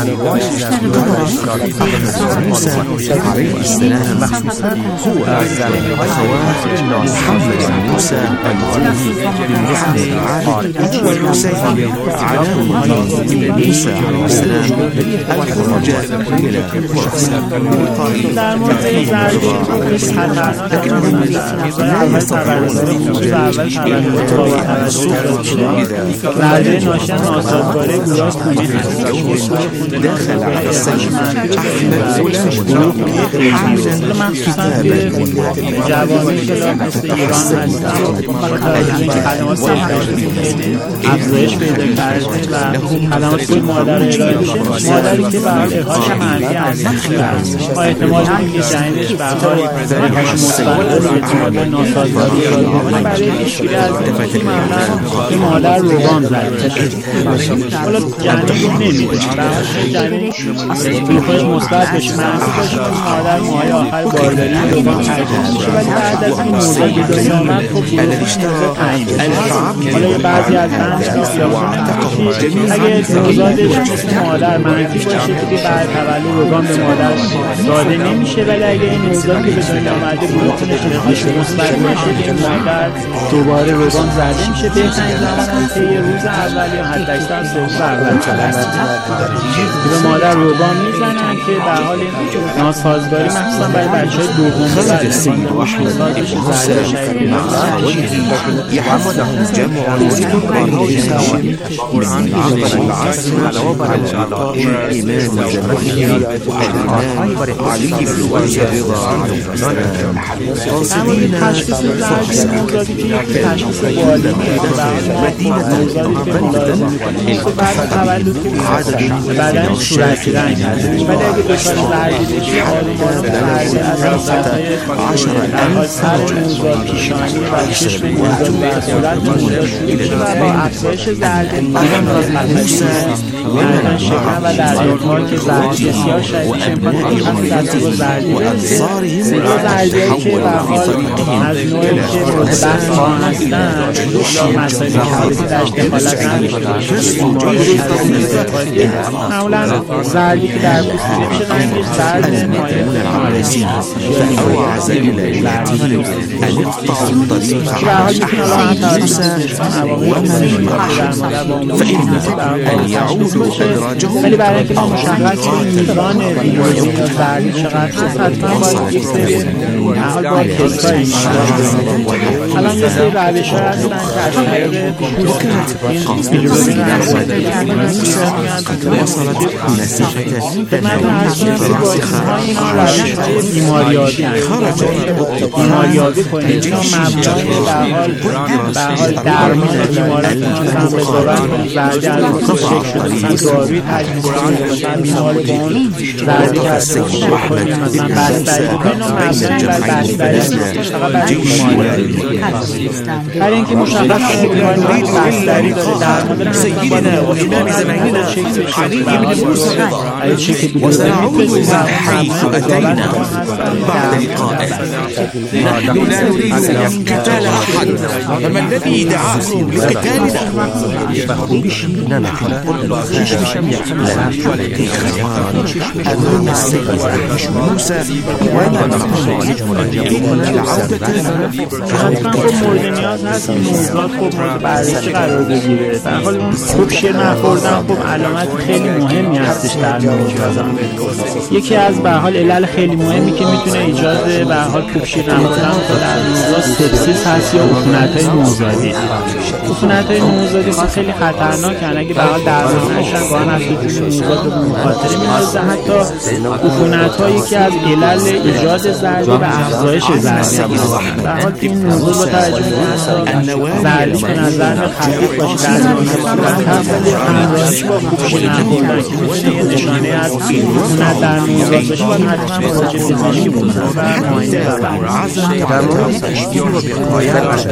عليه السلام هو أخوات محمد موسى المعلم بن علي والحسين علام موسى عليه السلام الخروج إلى القدس در مورد زرده ناشی از آزادگاری گروه داخل على السجن مخصوصا که جوانی که مثل ایران هستن خدمات افزایش پیدا کرده و خدمات خود مادر ارائه بشه، مادری که به حال احاش منفی هست با احتمال اینکه جنینش به حال احاش مثبت است، احتمال ناسازگاری برای پیشگیری از این مادر روغان زده حالا جنین نمیده جنین خودش مثبت بشه منفی باشه مادر ماهای آخر بارداری روغان ترجمه میشه ولی بعد از این موضوع که دنیا آمد خب موضوع تعیین حالا بعضی از اگه نوزادش مثل مادر منفی باشه که بعد تولد روغان به مادر داده نمیشه ولی اگه این نوزاد که به دنیا آمده گلوکونش مثبت باشه که مادر دوباره روغان زده میشه بهترین زمان طی روز اول یا حداکثر سه اول که به مادر روغان میزنن که در حال ناسازگاری مخصوصا برای بچه‌های دوم بعد از ناسازش زده شاید يحمدهم جمع قرآن الإمام الزمخشري الإمام علي بن موسى رضا عنه قاصدين فحصا مدينة بعدن صورتی رنگ هست ولی اگه دچار زردی بشه عشر سر موزاد پیشانی و چشم موزاد و صورت موزاد و با افزایش زرده بعدن شکم و دریاکار که زردی بسیار شدید امکان دیگه در طور زردی سیگاه زردی که به حال از نوعی که مورد بحث ما هستن یا مسائلی که درش دخالت نداشته معمولا زردی که در پوست میشه رنگش زرد مایه نارنجی هست فأوعز إلى اليتيم أن اقطع الطريق عن فإن أن يعودوا أدراجهم ولی برای اینکه ما مشخص کنیم میزان ریاضی یا زردی چقدر هست حتما باید یک سری حال باید تستایی الان یه سری روش ها هستن که از طریق پوست این بیلوبین خدمت هست کنیم که باید اینا روش های بیماریابی هست بیماریابی کنیم تا مبنای به حال درمان بیمارات مثلا قضاوت کنیم زردی از شک شده مثلا داروی تجویز کنیم مثلا بیمارگان زردی که از شک کنیم مثلا بستری کنیم مبنای بر بستری فقط برای بیماری برای اینکه مشخص کنیم بیماری بستری داره درمان داره سیدنا و امام زماننا علي بن موسى وسنعود حيث أتينا بعد لقائه نحن لا نريد قتال أحد فما الذي دعاكم لقتالنا أمام السيد موسى ونحن مراجعه کنند حتما خب مورد نیاز هست این موضوعات خب مورد بررسی قرار بگیره. در حال اون خوب شیر نخوردن خب علامت خیلی مهمی هستش در نوجوانان. یکی از به حال علل خیلی مهمی که میتونه ایجاد به حال خوب شیر نخوردن خود در نوزاد سپسیس هست یا عفونت‌های نوزادی. عفونت‌های نوزادی خیلی خطرناکن. اگه به حال درمان نشن گاهن از وجود نوزاد به مخاطره میندازه. حتی عفونت‌هایی که از علل ایجاد زردی و افزایش زردی هستند. در حال که این موضوع با توجه به زردی به نظر خفیف باشه در همراهش با خوب شیر نخوردن که میتونه یه نشانه از عفونت در نوزاد باشه و حتما مراجعه پزشکی بکنن و معاینه و بررسی. در مورد تشکیل و وقایت از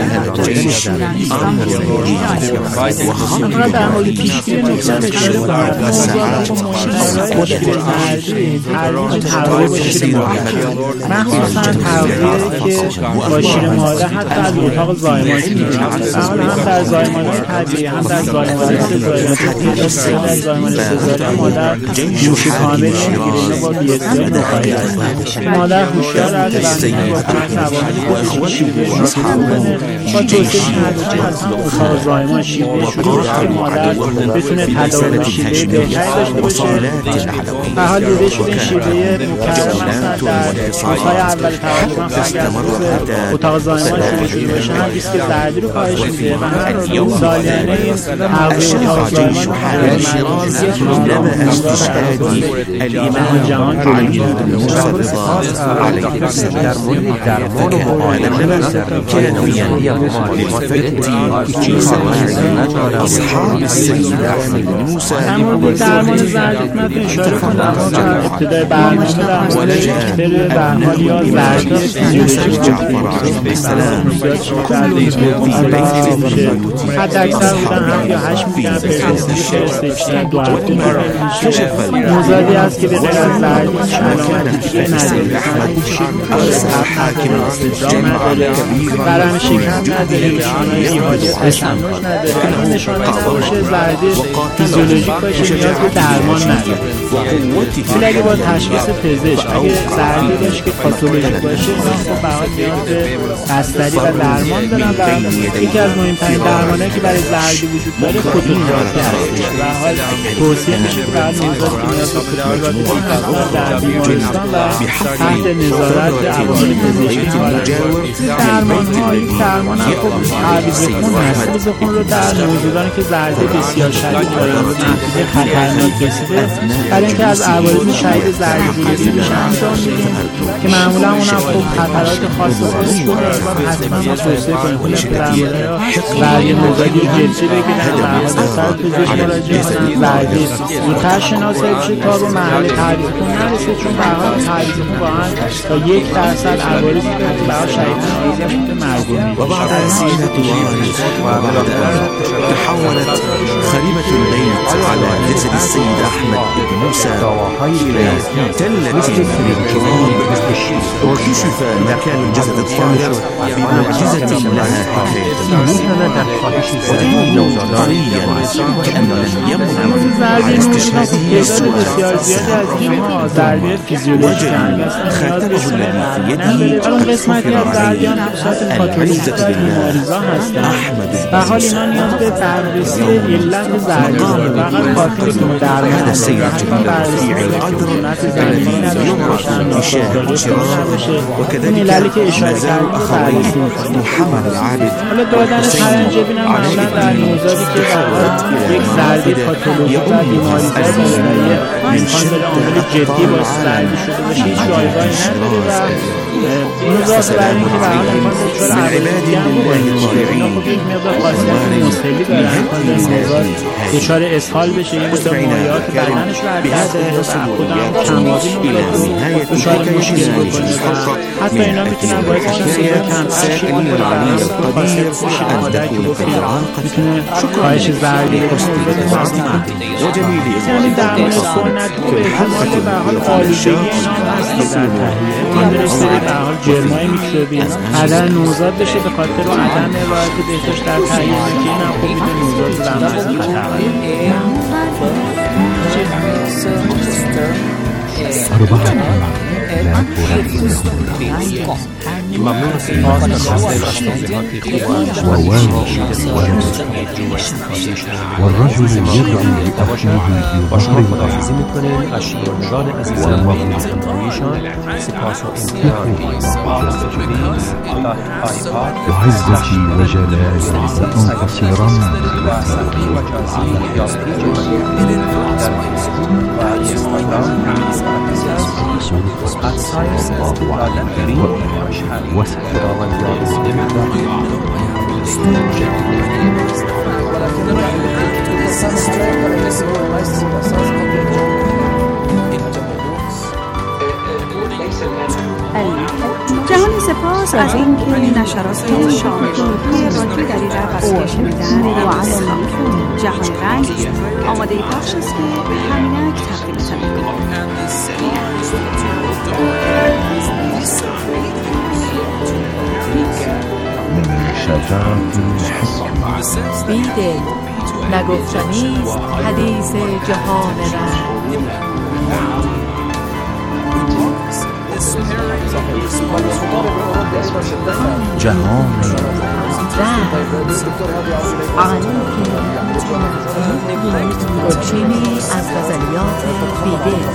اما در مورد پیشگیری نکته اشاره کنم موضوعات شیر زردی تغذیه با شیر مادر، مخصوصا تغذیه که با شیر مادر حتی از اتاق زایمان میگیرن. هم در زایمان‌های طبیعی هم در زایمان‌های سزارین در زایمان سزارین مادر جوش کامل میگیره با بی‌احتیاطی نخواهی هستند. مادر هوشیار است و با توانایی خودش شیرده شروع کنه با توصیه شده که حتما اتاق زایمان شیرده شروع بشه که مادر بتونه تداوم شیرده بهتری داشته باشه. به حال دیده شده این شیرده مکرر مثلا در روزهای اول تولد اگر اتاق زایمان شروع باشه هم ریسک زردی رو کاهش میده و هم سالیانه تغذیه اتاق زایمان جهان جلوگیری در مورد درمان و معالجه کیفیتی معلومات اما درمان زردی من اشاره کنم در ابتدای برنامه در مورد بره برحال یا زردی فیزیولوژیک حد اکثر بودن هم یا 8 میلیگرم پرسنتی دو هفته موزادی هست که به غیر از زردی علامتی دیگه نداره برم شکم نداره نشانه‌های ایهاجه تشنج نداره این نشانه نباشه زردی فیزیولوژیک باشه نیاز به درمان نداره. ولی اگه با تشخیص پزشک اگه زردی باشه که پاتولوژیک باشه خب به حال نیاز به بستری و درمان دارن و یکی از مهمترین درمانایی که برای زردی وجود داره فوتوتراپی هست. به حال توصیه میشه که برای نوزاد که نیاز به فوتوتراپی دارن در بیمارستان و تحت نظارت عوامل پزشکی قرار گرفته. درمان‌ها یک درمان هم خب تعویض خون هست. تعویض خون رو در موجودانی که زردی بسیار شدید دارن و نتیجه خطرناک رسیده برای اینکه از عوارض شدید زردی جلوگیری بشه انجام میدیم که معمولا اونم خب خطرات خاص خودش داره و حتما ما توصیه کنیم خودش که زردی نوزادی رو جدی بگیرن و از سر پزشک مراجعه کنن. زردی زودتر شناسایی بشه تا به مرحله تعویض خون نرسه چون به حال تعویض خون واقعا تا 1% عوارضی که به حال شدیداً آسیب میتونه مرگومی تحولت خريبة البيت على جسد السيد أحمد بن موسى تلت الانقلاب وكشف مكان الجسد الطاهر بمعجزة لها حكاية وتبدو طريا كأن لم يمر على استشهاده بسیار زیادی از اینها زردی فیزیولوژیک خاتمه الذي في يده اون قسمتی از زردیان بخصوص پاتولوژی و بیماریزا هستند. به حال اینا نیاز به بررسی علت زردی داره. فقط کافی نیست که درمان حتما بررسی عفونت زردی نداشته باشن ناشاداری نباشه. این عللی که اشاره کردیم رو بررسی می‌کنیم. حالا دادن پرنجبین هم معمولا در نوزادی که یک زردی پاتولوژیک و بیماریزا داره امکان داره عامل جدی باعث زردی شده باشه هیچ جایگاهی نداره و این اضافه بر این که به حال امکان دچار عوارضی هم بکنه. اینا خب یک مقدار خاصیت مستقلی داره. امکان داره نوزاد دچار اسهال بشه یه مقدار مایعات بدنش رو حرکت بده و خودم کم‌آبی میکنه دچار مشکل بکنه و حتی اینا میتونن باعث بشن صدا کمتر شه اون رو خاصیت خوشی مادر که گفتیم میتونه کاهش زردی یعنی درمان سنتی به احتمال به حال آلودگی اینا هست در تهیه این درسته به حال جرمای میکروبی عدم نوزاد بشه به خاطر عدم رعایت بهداشت در تهیه که این هم خب میتونه نوزاد رو در خطر ممنون از والرجل يدعو لأخيه و شما خداحافظی میکنیم از شنوندگان عزیزم سپاس و وعزتي وجلالي لأنتصرن جهان سپاس از اینکه نشرات شامل رادیو دریده بسیار شنیدن جهان رنگ آماده پخش است که همینک تقدیمتان می‌کنم. بیدل نگفتنیست حدیث جهان رنگ. جهان گلچینی از غزلیات بیدل.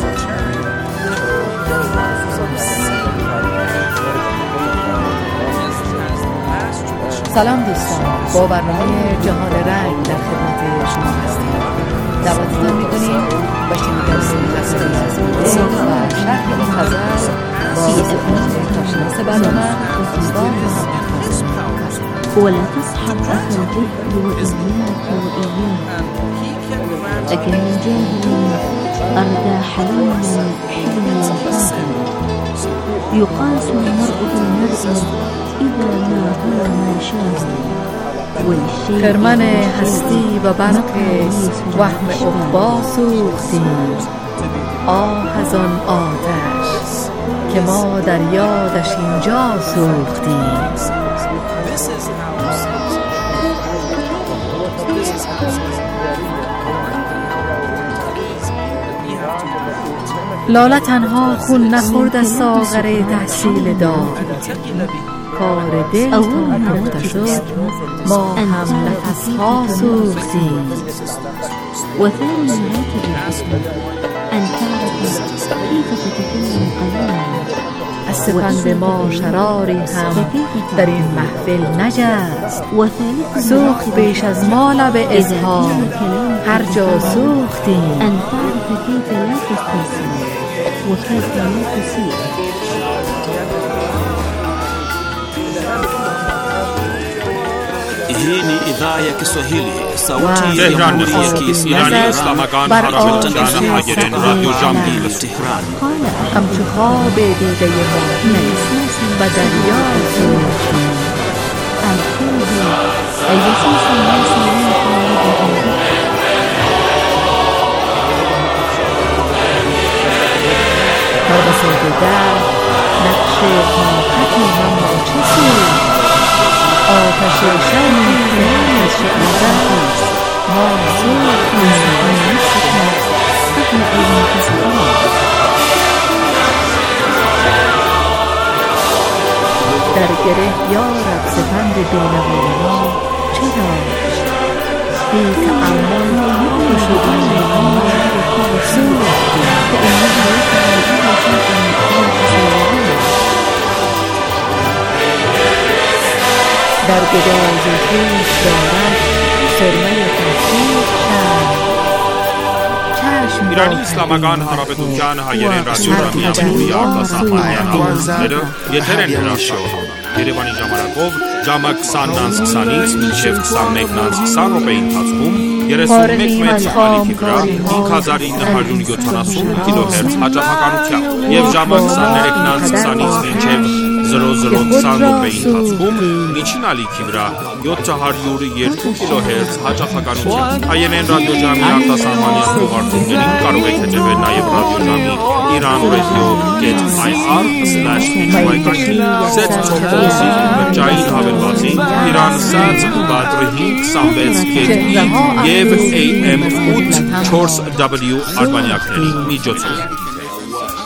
سلام دوستان، با برنامه جهان رنگ در خدمت شما هستیم. دعوتتان می‌کنیم با شنیدن قصه‌ای از بیدل و شرح این غزل با سپهر کارشناس برنامه با ولا تصحب أخ الجهل وإياك لكن الجاهل أردى حليما حلما فاهم يقاس المرء بالمرء إذا ما هو ما شاء. خرمن هستی و برق وهم عقبا سوختیم، آه از آن آتش که ما در یادش اینجا سوختیم. لاله تنها خون نخورد از ساغر تحصیل داد، کار دل تا پخته شد ما هم نفسها سوختیم. وثاني هاتف الحسن أن تعرف كيف تتكلم قليلا. از سپند ما شراری هم در این محفل نجست، سوخت بیش از ما لب اظهار هر جا سوختیم. أن تعرف كيف لا تستسلم وكيف لا تسيء. Hii ni idhaa ya Kiswahili, sauti ya Jamhuri ya Kiislamu ya Islamakani Harametan Hajirin Radio Jamhil Tehran. همچو خواب دیده ما و دریا سوختیم. در بساط در نقش طاقت هم با چه سوخت، آتش شمی کنان از شعبت ما سوختیم. در گره یارب سپند بینوای ما چه داشت، بی تعمل شدن ما سوختیم. در گداز خوش دارد سرمه تحصیل ایرانی اسلامگان հարաբերության հայերեն ռադիոյի ամենուր արտասահմանյան հաղորդումները եթեր են հրաշքով Երևանի ժամանակով ժամը 20:20-ից մինչև 21:20 րոպեի ընթացքում 31 մետր ալիքի վրա 5970 կիլոհերց հաճախականությամբ եւ ժամը 23:20-ից մինչև 00:20 րոպեի ընթացքում միջին ալիքի վրա 702 կիլոհերց հաճախականությամբ հայերեն ռադիոժամի արտասահմանյան ուղղություններին կարող եք հետևել նաև ռադիոժամի iran.ir/hy/hy set ծոպտոսի բջջային հավելվածի Իրանսած բատրի 26 եւ AM 8 4W արբանյակների միջոցով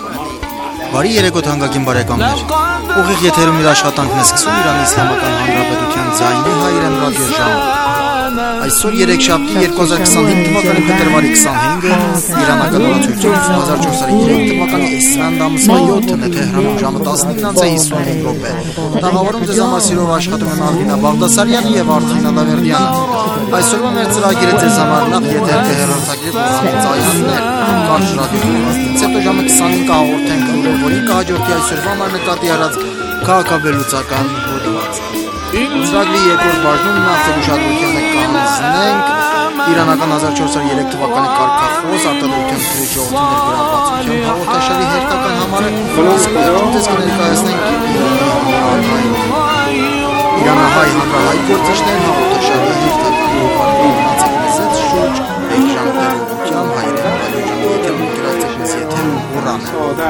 Բարի երեկոտ հանգակին բարեկամներ։ Ուղիղ եթերում իր աշխատանքն է սկսում Իրանի Իսլամական Հանրապետության ձայնի հայրեն ռադիոժամ։ Այսօր երեքշաբթի 2025 թվականի փետրվարի 25-ը իրանական օրացույցով 1403 թվականի Էսրան ամսվա 7-ն է Թեհրանում ժամը 19:55 Տաղավարում ձեզ համար սիրով աշխատում են Արմինա Բաղդասարյանը եւ Արթին Ալավերդյանը։ Այսօրվա մեր ծրագիրը ձեզ համար նախ եթեր կհեռարձակվի ծայրություններ, կարճ ռադիոյից հետո ժամը 25 հաղորդենք լուրեր, որի կհաջորդի այսօրվա համար նկատի առած քաղաքաբելուցական հոդված։ Ծրագրի երկրորդ բաժնում նախ ուշադրությունը կհանձնենք իրանական 1403 թվականի կարգախոս արտադրության թվի ժողովրդի ներգրավվածության հաղորդաշարի հերթական համարը դες կներկայացնենք Իրանահայ հանրահայ գործիչներ հաղորդաշարի հերթական համարը շուրջ 1 ժամ տևողությամբ հայերեն ռադիոժամի եթերում գրածեցնես եթերում հոռան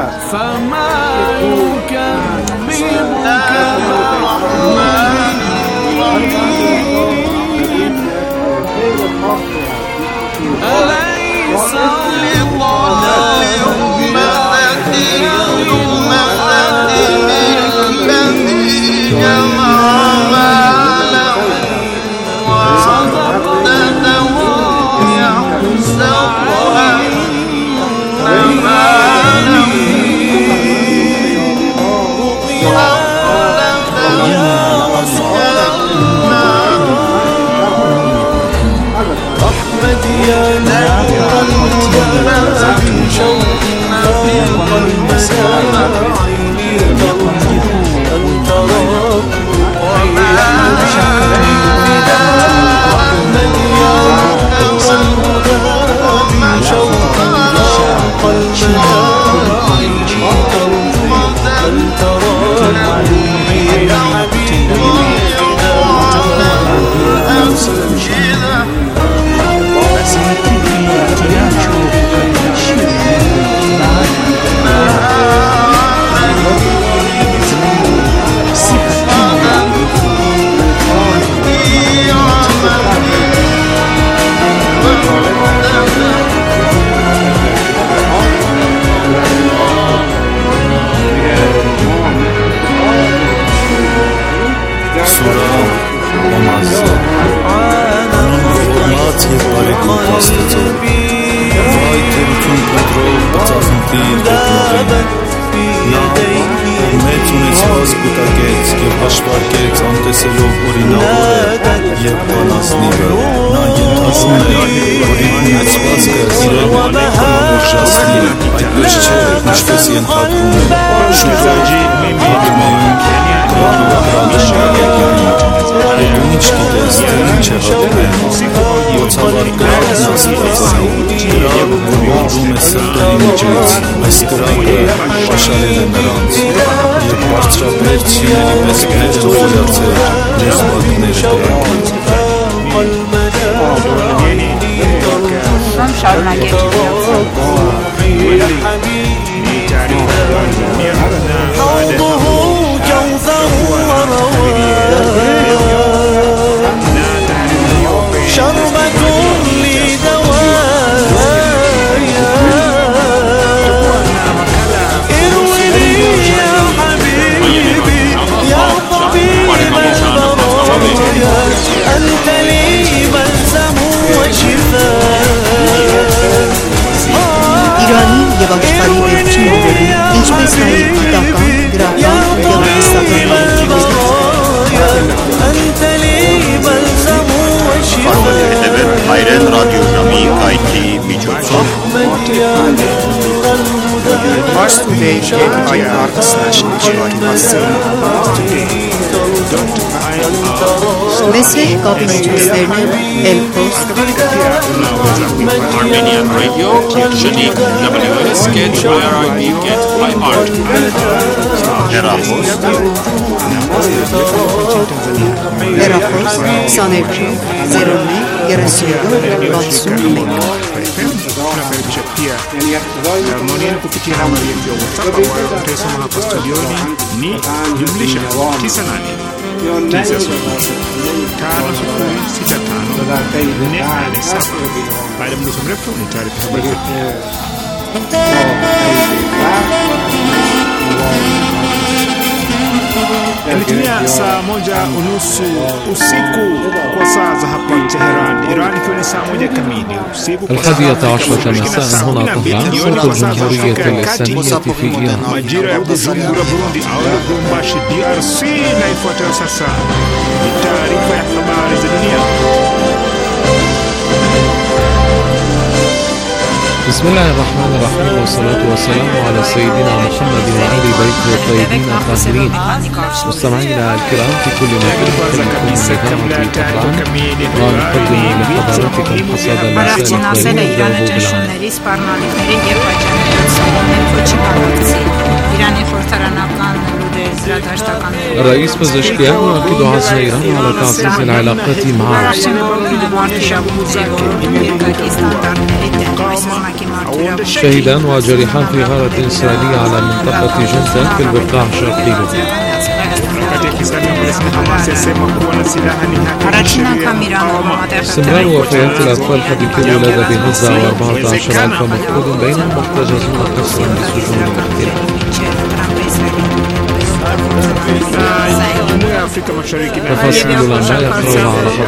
Mesleği kapitüslerine el post Armenian Radio, Unique WS, Get IRIB, Get iHeart. Հեռախոս 22 Armonian kupitia nambari yetu ya WhatsApp ambayo utaisoma hapa studioni ni +9 Baada ya muda mrefu ni taarifa habari. Ilitimia saa 1:30 usiku kwa saa za hapa Tehran, Iran, ikiwa ni saa 1 kamili usiku kwa saa 11 مساء هنا طهران صوت الجمهورية الإسلامية في إيران. majira ya Bujumbura, Burundi au Lubumbashi, DRC. Na ifuatayo sasa ni taarifa ya habari za dunia. بسم الله الرحمن الرحيم والصلاة والسلام على سيدنا محمد وآل بيته الطيبين الطاهرين. مستمعينا الكرام في كل مكان، تلكم إذاعة طهران، ونقدم لحضراتكم حصاد المساء الرئيس پزشکیان يؤكد عزم إيران على تعزيز العلاقات مع روسيا. شهيدان وجريحان في غارة إسرائيلية على منطقة جندة في البقاع الشرقي لبنان. استمرار وفيات الأطفال حديثي الولادة بغزة و14,000 مفقود بينهم محتجزون قسرا بسجون مختلفة. تفاصيل الأنباء يقرأها على